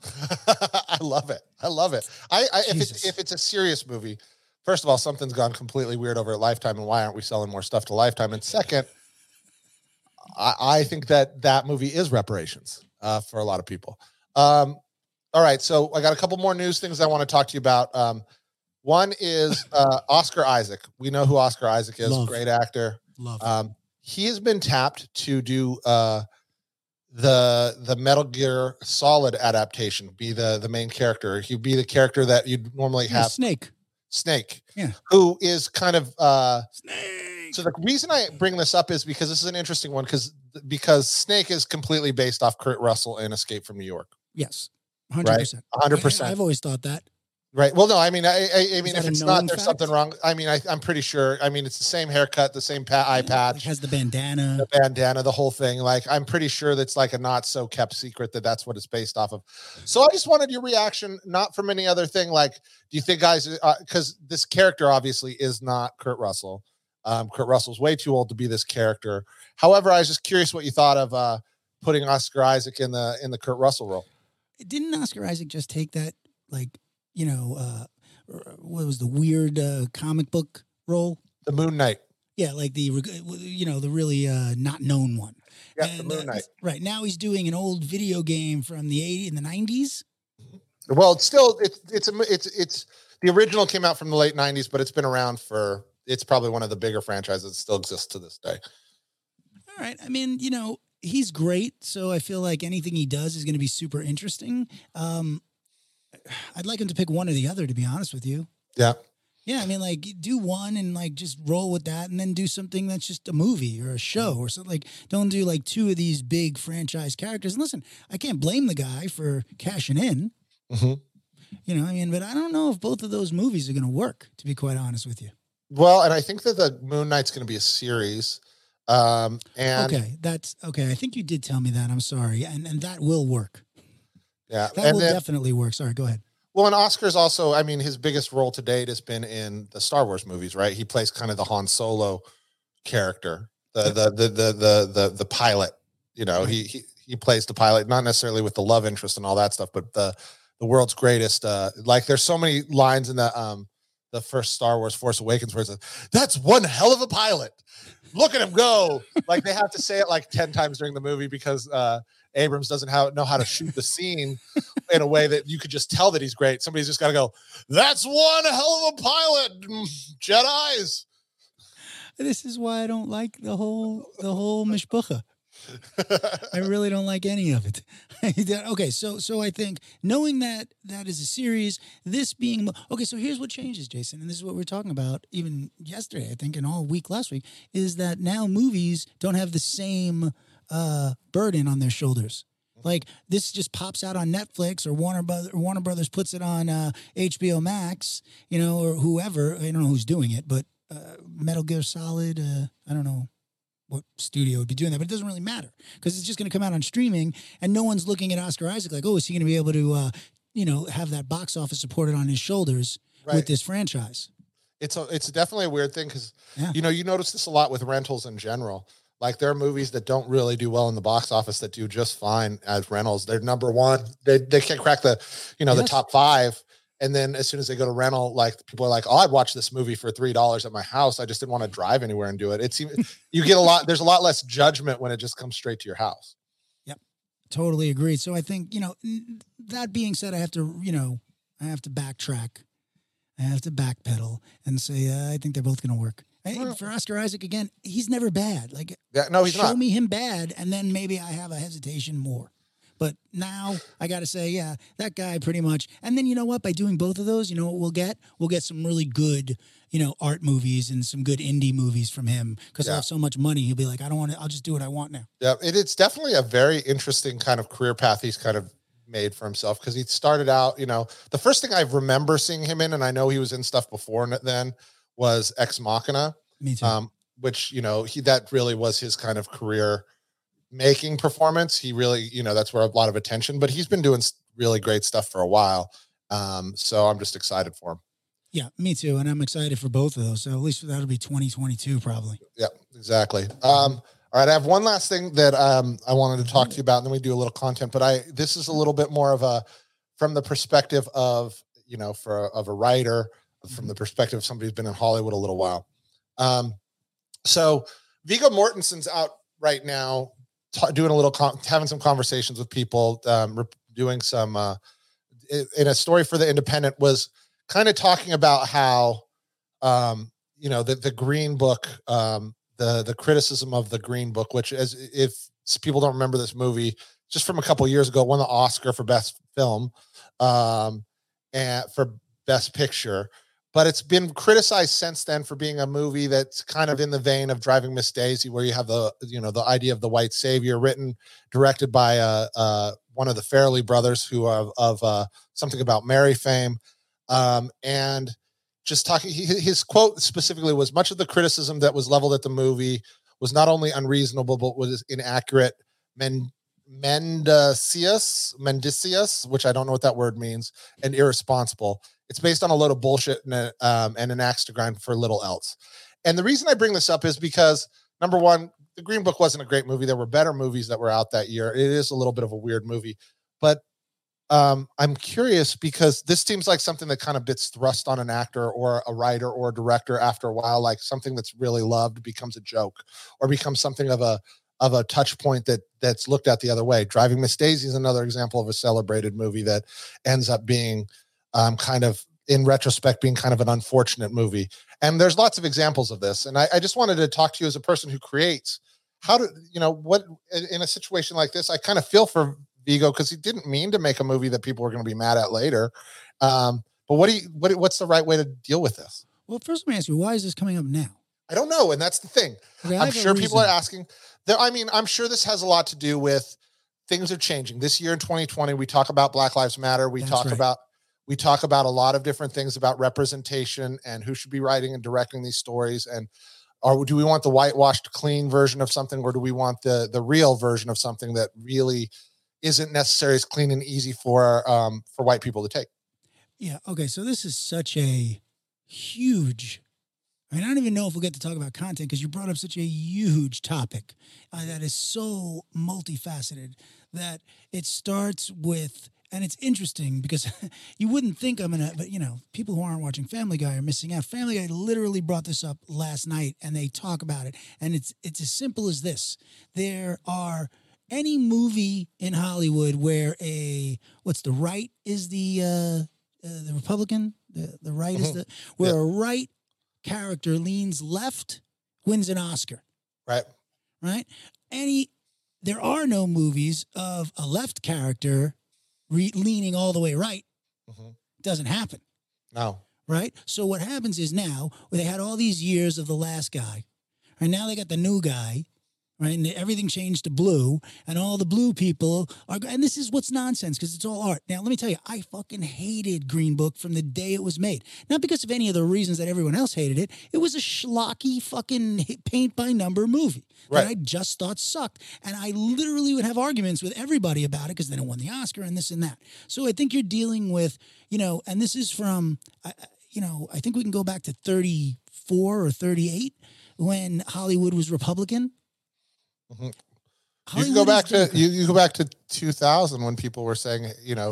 I love it. If it's a serious movie, first of all, something's gone completely weird over at Lifetime, and why aren't we selling more stuff to Lifetime? And second, I think that movie is reparations for a lot of people. All right, so I got a couple more news things I want to talk to you about. One is Oscar Isaac. We know who Oscar Isaac is. Great actor. He has been tapped to do the Metal Gear Solid adaptation, be the main character. He'd be the character that you'd normally have. Snake. Yeah. Who is kind of Snake. So the reason I bring this up is because this is an interesting one because Snake is completely based off Kurt Russell in Escape from New York. Yes. 100%. 100%. I've always thought that. Right. Well, no, I mean, I mean, if it's not, there's something wrong. I mean, I'm pretty sure. I mean, it's the same haircut, the same eye patch. It has the bandana, the whole thing. Like, I'm pretty sure that's like a not so kept secret that's what it's based off of. So I just wanted your reaction, not from any other thing. Like, do you think, guys, because this character obviously is not Kurt Russell. Kurt Russell's way too old to be this character. However, I was just curious what you thought of putting Oscar Isaac in the Kurt Russell role. Didn't Oscar Isaac just take that, like, what was the weird comic book role? The Moon Knight. Yeah, like the really not known one. Yeah, the Moon Knight. Right, now he's doing an old video game from the 80s and the 90s. Well, it's still it's the original came out from the late 90s, but it's been around for. It's probably one of the bigger franchises that still exists to this day. All right, I mean, he's great, so I feel like anything he does is going to be super interesting. I'd like him to pick one or the other, to be honest with you. Yeah. Yeah, I mean, like, do one and, like, just roll with that and then do something that's just a movie or a show or something. Like, don't do, like, two of these big franchise characters. And listen, I can't blame the guy for cashing in. Mm-hmm. But I don't know if both of those movies are going to work, to be quite honest with you. Well, and I think that the Moon Knight's going to be a series. Okay, that's okay. I think you did tell me that. I'm sorry. And that will work. Yeah, that will definitely work. Sorry, go ahead. Well, and Oscar's also, I mean, his biggest role to date has been in the Star Wars movies, right? He plays kind of the Han Solo character, the pilot. Right. He plays the pilot, not necessarily with the love interest and all that stuff, but the world's greatest. Like, there's so many lines in the first Star Wars Force Awakens where it says, "That's one hell of a pilot. Look at him go!" Like, they have to say it like 10 times during the movie because Abrams doesn't know how to shoot the scene in a way that you could just tell that he's great. Somebody's just got to go, "That's one hell of a pilot, Jedis." This is why I don't like the whole mishpucha. I really don't like any of it. Okay, so I think knowing that is a series, this being okay. So here's what changes, Jason, and this is what we're talking about even yesterday, I think, and all week last week, is that now movies don't have the same burden on their shoulders. Like this just pops out on Netflix or Warner Brothers puts it on HBO Max, or whoever. I don't know who's doing it, but Metal Gear Solid. I don't know what studio would be doing that, but it doesn't really matter because it's just going to come out on streaming, and no one's looking at Oscar Isaac like, oh, is he going to be able to, have that box office supported on his shoulders with this franchise? It's definitely a weird thing because you notice this a lot with rentals in general. Like there are movies that don't really do well in the box office that do just fine as rentals. They're number one. They can't crack the the top 5. And then as soon as they go to rental, like people are like, oh, I'd watch this movie for $3 at my house. I just didn't want to drive anywhere and do it. You get there's a lot less judgment when it just comes straight to your house. Yep. Totally agreed. So I think, that being said, I have to backtrack. I have to backpedal and say, I think they're both going to work. For Oscar Isaac, again, he's never bad. Like, no, he's not. Show me him bad, and then maybe I have a hesitation more. But now I got to say, that guy pretty much. And then you know what? By doing both of those, you know what we'll get? We'll get some really good, art movies and some good indie movies from him because he'll have so much money. He'll be like, I don't want to. I'll just do what I want now. Yeah, it's definitely a very interesting kind of career path he's kind of made for himself because he started out. The first thing I remember seeing him in, and I know he was in stuff before then, was Ex Machina. Me too. Which that really was his kind of career making performance. He really, that's where a lot of attention, but he's been doing really great stuff for a while. So I'm just excited for him. Yeah, me too. And I'm excited for both of those. So at least that'll be 2022 probably. Yeah, exactly. All right. I have one last thing that I wanted to talk to you about, and then we do a little content, but this is a little bit more of from the perspective of, of a writer, from the perspective of somebody who's been in Hollywood a little while. So Viggo Mortensen's out right now doing a little, having some conversations with people, doing some, in a story for The Independent, was kind of talking about how, the Green Book, the criticism of the Green Book, which if people don't remember this movie, just from a couple of years ago, won the Oscar for Best Film, and for Best Picture. But it's been criticized since then for being a movie that's kind of in the vein of Driving Miss Daisy, where you have the idea of the white savior, directed by one of the Farrelly brothers, who of Something About Mary fame, and just talking. His quote specifically was, "Much of the criticism that was leveled at the movie was not only unreasonable, but was inaccurate, mendacious, which I don't know what that word means, and irresponsible. It's based on a load of bullshit and an axe to grind for little else." And the reason I bring this up is because, number one, The Green Book wasn't a great movie. There were better movies that were out that year. It is a little bit of a weird movie. But I'm curious because this seems like something that kind of gets thrust on an actor or a writer or a director after a while, like something that's really loved becomes a joke or becomes something of a touch point that's looked at the other way. Driving Miss Daisy is another example of a celebrated movie that ends up being kind of, in retrospect, being kind of an unfortunate movie. And there's lots of examples of this. And I just wanted to talk to you as a person who creates, what in a situation like this, I kind of feel for Viggo because he didn't mean to make a movie that people were going to be mad at later. But what's the right way to deal with this? Well, first let me ask you, why is this coming up now? I don't know. And that's the thing. Okay, I'm sure people are asking. I'm sure this has a lot to do with things are changing. This year in 2020, we talk about Black Lives Matter. We talk about a lot of different things about representation and who should be writing and directing these stories. And do we want the whitewashed, clean version of something, or do we want the real version of something that really isn't necessarily as clean and easy for white people to take? Yeah. Okay. So this is such a huge, I don't even know if we'll get to talk about content because you brought up such a huge topic that is so multifaceted that it starts with, and it's interesting because you wouldn't think but people who aren't watching Family Guy are missing out. Family Guy literally brought this up last night and they talk about it. And it's as simple as this. There are any movie in Hollywood where the right is the Republican, the right is where a right character leans left wins an Oscar. Right. Right. Any there are no movies of a left character leaning all the way right. Mm-hmm. Doesn't happen. No. Right? So what happens is now, they had all these years of the last guy, and now they got the new guy, right? And everything changed to blue, and all the blue people are, and this is what's nonsense because it's all art. Now, let me tell you, I fucking hated Green Book from the day it was made. Not because of any of the reasons that everyone else hated it. It was a schlocky fucking paint-by-number movie that I just thought sucked. And I literally would have arguments with everybody about it because they don't won the Oscar and this and that. So I think you're dealing with, and this is from, I think we can go back to 34 or 38 when Hollywood was Republican. Mm-hmm. You can go back to you go back to 2000 when people were saying,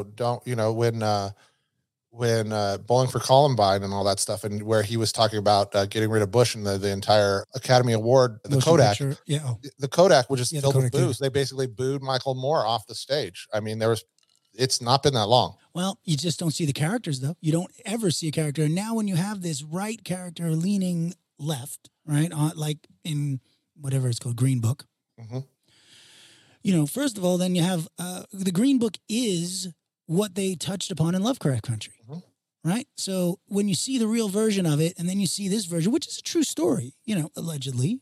when Bowling for Columbine and all that stuff, and where he was talking about getting rid of Bush and the entire Academy Award, the Kodak, the Kodak was just filled with boos. They basically booed Michael Moore off the stage. I mean, it's not been that long. Well, you just don't see the characters though. You don't ever see a character. And now when you have this right character leaning left, right, like in whatever it's called, Green Book. Mm-hmm. First of all, then you have the Green Book is what they touched upon in Lovecraft Country, right? So when you see the real version of it, and then you see this version, which is a true story, allegedly,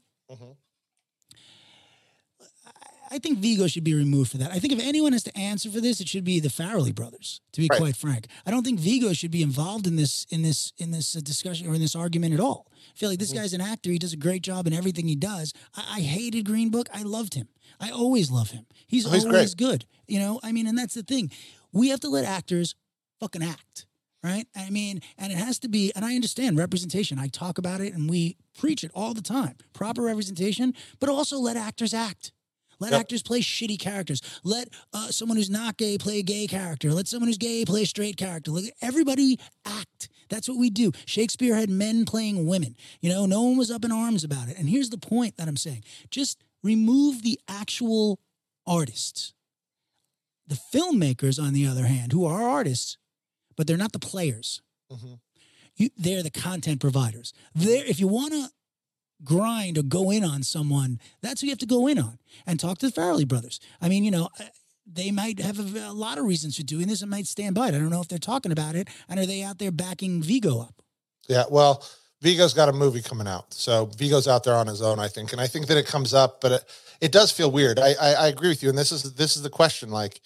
I think Viggo should be removed for that. I think if anyone has to answer for this, it should be the Farrelly brothers, to be quite frank. I don't think Viggo should be involved in this discussion or in this argument at all. I feel like this guy's an actor. He does a great job in everything he does. I hated Green Book. I loved him. I always love him. He's always good. And that's the thing. We have to let actors fucking act, right? I mean, and it has to be, and I understand representation. I talk about it and we preach it all the time. Proper representation, but also let actors act. Let actors play shitty characters. Let someone who's not gay play a gay character. Let someone who's gay play a straight character. Let everybody act. That's what we do. Shakespeare had men playing women. No one was up in arms about it. And here's the point that I'm saying. Just remove the actual artists. The filmmakers, on the other hand, who are artists, but they're not the players. Mm-hmm. They're the content providers. If you want to grind or go in on someone, that's who you have to go in on and talk to the Farrelly brothers. I mean, they might have a lot of reasons for doing this and might stand by it. I don't know if they're talking about it, and are they out there backing Viggo up? Yeah, well, Viggo's got a movie coming out, so Viggo's out there on his own, I think, and I think that it comes up, but it does feel weird. I agree with you, and this is the question. Like,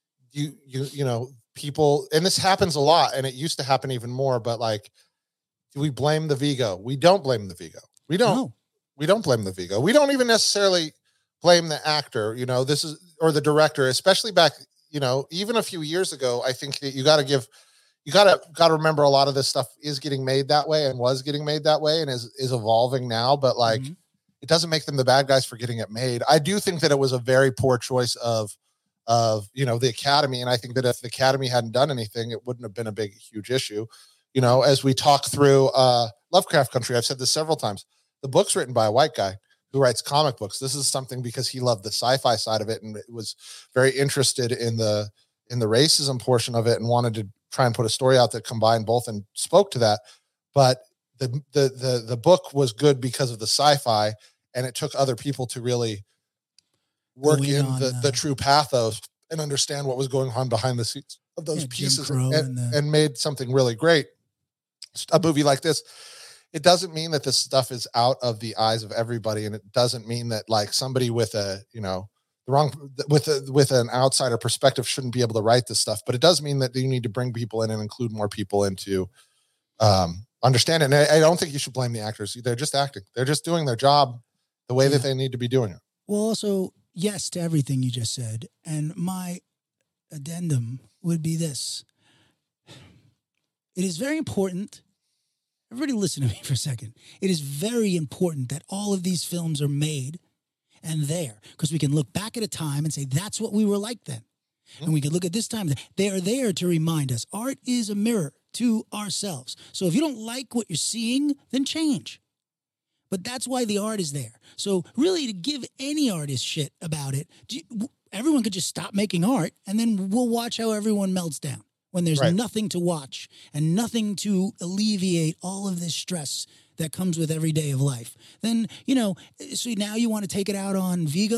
people, and this happens a lot, and it used to happen even more. But like, do we blame the Viggo? We don't blame the Viggo. We don't. No. We don't blame the Viggo. We don't even necessarily blame the actor. Or the director, especially back. Even a few years ago, I think that you got to remember a lot of this stuff is getting made that way and was getting made that way and is evolving now. But like, it doesn't make them the bad guys for getting it made. I do think that it was a very poor choice of the Academy, and I think that if the Academy hadn't done anything, it wouldn't have been a huge issue. As we talk through Lovecraft Country, I've said this several times. The book's written by a white guy who writes comic books. This is something because he loved the sci-fi side of it and was very interested in the racism portion of it and wanted to try and put a story out that combined both and spoke to that. But the book was good because of the sci-fi, and it took other people to really work in the true pathos and understand what was going on behind the scenes of those pieces and made something really great. A movie like this, it doesn't mean that this stuff is out of the eyes of everybody, and it doesn't mean that like somebody with with an outsider perspective shouldn't be able to write this stuff. But it does mean that you need to bring people in and include more people into understand it. And I don't think you should blame the actors. They're just acting. They're just doing their job the way that they need to be doing it. Well, also, yes to everything you just said. And my addendum would be this. It is very important. Everybody listen to me for a second. It is very important that all of these films are made and there, because we can look back at a time and say, that's what we were like then. Mm-hmm. And we can look at this time. They are there to remind us. Art is a mirror to ourselves. So if you don't like what you're seeing, then change. But that's why the art is there. So really, to give any artist shit about it, everyone could just stop making art, and then we'll watch how everyone melts down when there's nothing to watch and nothing to alleviate all of this stress that comes with every day of life. Then, so now you want to take it out on Viggo?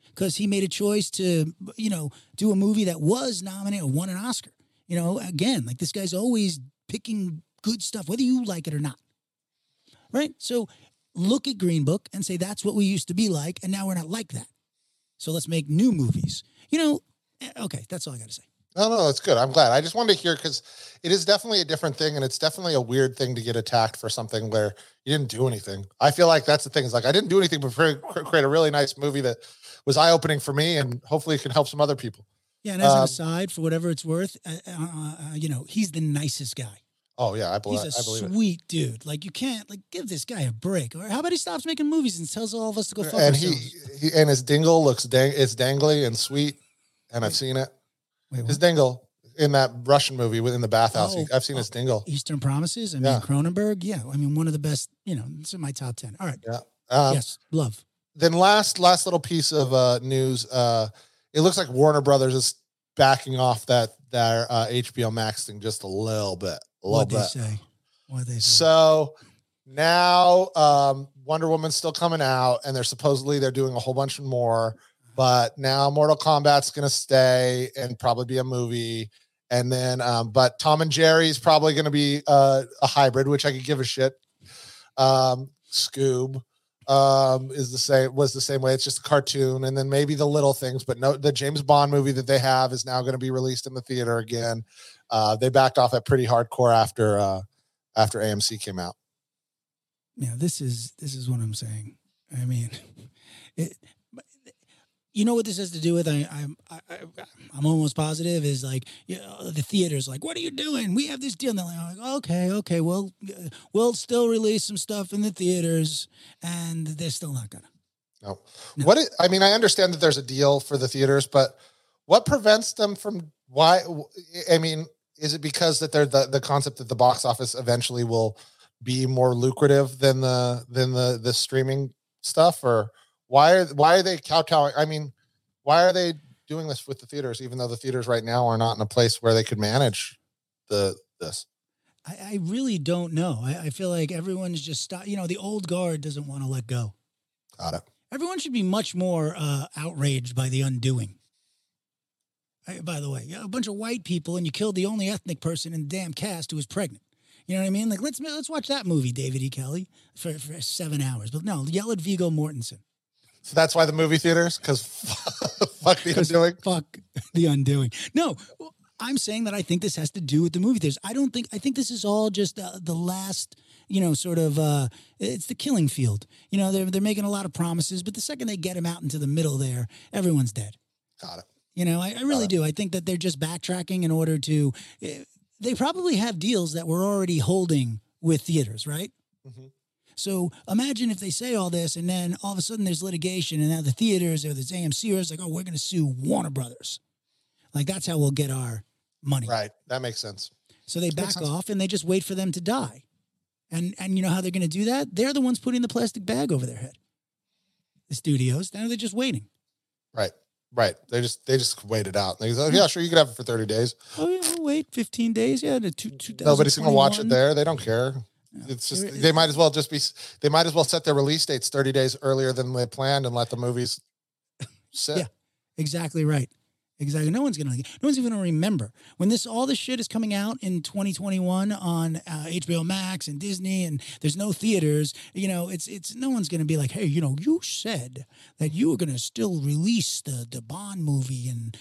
because he made a choice to, do a movie that was nominated or won an Oscar. Again, like this guy's always picking good stuff, whether you like it or not. Right? So look at Green Book and say that's what we used to be like, and now we're not like that. So let's make new movies. Okay, that's all I got to say. No, that's good. I'm glad. I just wanted to hear because it is definitely a different thing, and it's definitely a weird thing to get attacked for something where you didn't do anything. I feel like that's the thing. It's like I didn't do anything but create a really nice movie that was eye-opening for me, and hopefully it can help some other people. Yeah, and as an aside, for whatever it's worth, he's the nicest guy. Oh yeah, I believe it. He's a sweet dude. Like you can't give this guy a break. Or how about he stops making movies and tells all of us to go fuck ourselves? He and his dingle looks it's dangly and sweet, and I've seen it. Wait, his dingle in that Russian movie within the bathhouse. I've seen his dingle. Eastern Promises. Cronenberg. Yeah, one of the best. It's in my top 10. All right. Yeah. Yes, love. Then last little piece of news. It looks like Warner Brothers is backing off their HBO Max thing just a little bit. What'd they say? So now Wonder Woman's still coming out, and they're doing a whole bunch more. But now Mortal Kombat's going to stay and probably be a movie. And then, but Tom and Jerry's probably going to be a hybrid, which I could give a shit. Scoob was the same way. It's just a cartoon. And then maybe the little things, but no, the James Bond movie that they have is now going to be released in the theater again. They backed off at pretty hardcore after AMC came out. Yeah, this is what I'm saying. I mean, you know what this has to do with? I'm almost positive is like the theater's like, what are you doing? We have this deal. And they're like, okay, well, we'll still release some stuff in the theaters, and they're still not gonna. No. I understand that there's a deal for the theaters, but what prevents them from? Why? I mean, is it because that they're the concept that the box office eventually will be more lucrative than the streaming stuff, or? Why are they kowtowing? I mean, why are they doing this with the theaters, even though the theaters right now are not in a place where they could manage this? I really don't know. I feel like everyone's just stopped. The old guard doesn't want to let go. Got it. Everyone should be much more outraged by the undoing. By the way, a bunch of white people, and you killed the only ethnic person in the damn cast who was pregnant. You know what I mean? Like, let's watch that movie, David E. Kelly, for 7 hours. But no, yell at Viggo Mortensen. So that's why the movie theaters, because fuck the undoing. Fuck the undoing. No, I'm saying that I think this has to do with the movie theaters. I think this is all just the last, it's the killing field. They're making a lot of promises, but the second they get them out into the middle there, everyone's dead. Got it. I really do. I think that they're just backtracking in order to, they probably have deals that we're already holding with theaters, right? Mm-hmm. So imagine if they say all this and then all of a sudden there's litigation and now the theaters or there's AMC or it's like, we're going to sue Warner Brothers. Like that's how we'll get our money. Right. That makes sense. So they back off and they just wait for them to die. And you know how they're going to do that? They're the ones putting the plastic bag over their head. The studios, now they're just waiting. Right. They just wait it out. They go, yeah, sure, you could have it for 30 days. Oh, yeah, we'll wait 15 days. Yeah, nobody's going to watch it there. They don't care. It's just they might as well set their release dates 30 days earlier than they planned and let the movies sit. Yeah, exactly right. Exactly. No one's even going to remember when all this shit is coming out in 2021 on HBO Max and Disney, and there's no theaters. It's no one's going to be like, hey, you said that you were going to still release the Bond movie, and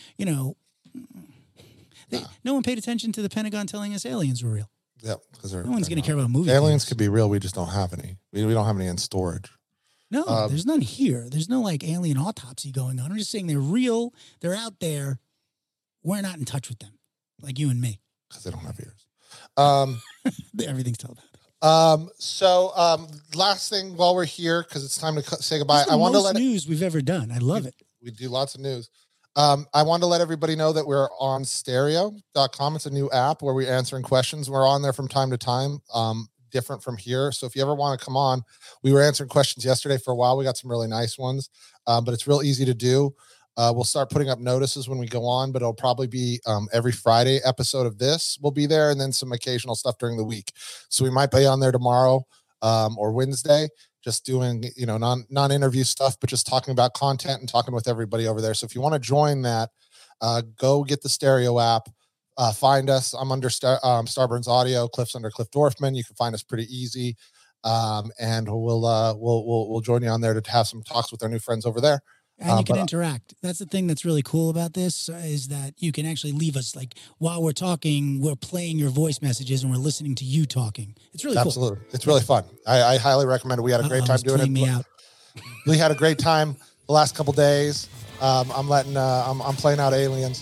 no one paid attention to the Pentagon telling us aliens were real. Yeah, because no one's going to care about movies. Aliens could be real. We just don't have any. We don't have any in storage. No, there's none here. There's no alien autopsy going on. I'm just saying they're real. They're out there. We're not in touch with them, like you and me, because they don't have ears. Everything's telepath. So last thing while we're here, because it's time to say goodbye. I want to let news we've ever done. I love it. We do lots of news. I wanted to let everybody know that we're on stereo.com. It's a new app where we're answering questions. We're on there from time to time, different from here. So if you ever want to come on, we were answering questions yesterday for a while. We got some really nice ones, but it's real easy to do. We'll start putting up notices when we go on, but it'll probably be every Friday episode of this will be there, and then some occasional stuff during the week. So we might be on there tomorrow. or Wednesday, just doing, non-interview stuff, but just talking about content and talking with everybody over there. So if you want to join that, go get the Stereo app. Find us. I'm under Starburns Audio. Cliff's under Cliff Dorfman. You can find us pretty easy. And we'll join you on there to have some talks with our new friends over there. And you can interact. That's the thing that's really cool about this, is that you can actually leave us, like, while we're talking, we're playing your voice messages and we're listening to you talking. It's really cool. Absolutely. It's really fun. I highly recommend it. We had a great time doing it. Me out. We had a great time the last couple days. I'm playing out Aliens.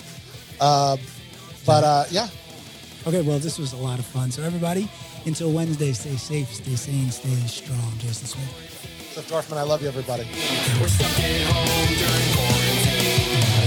Yeah. Okay, well, this was a lot of fun. So everybody, until Wednesday, stay safe, stay sane, stay strong. Jason Smith. Cliff Dorfman, I love you, everybody. We're stuck at home during quarantine.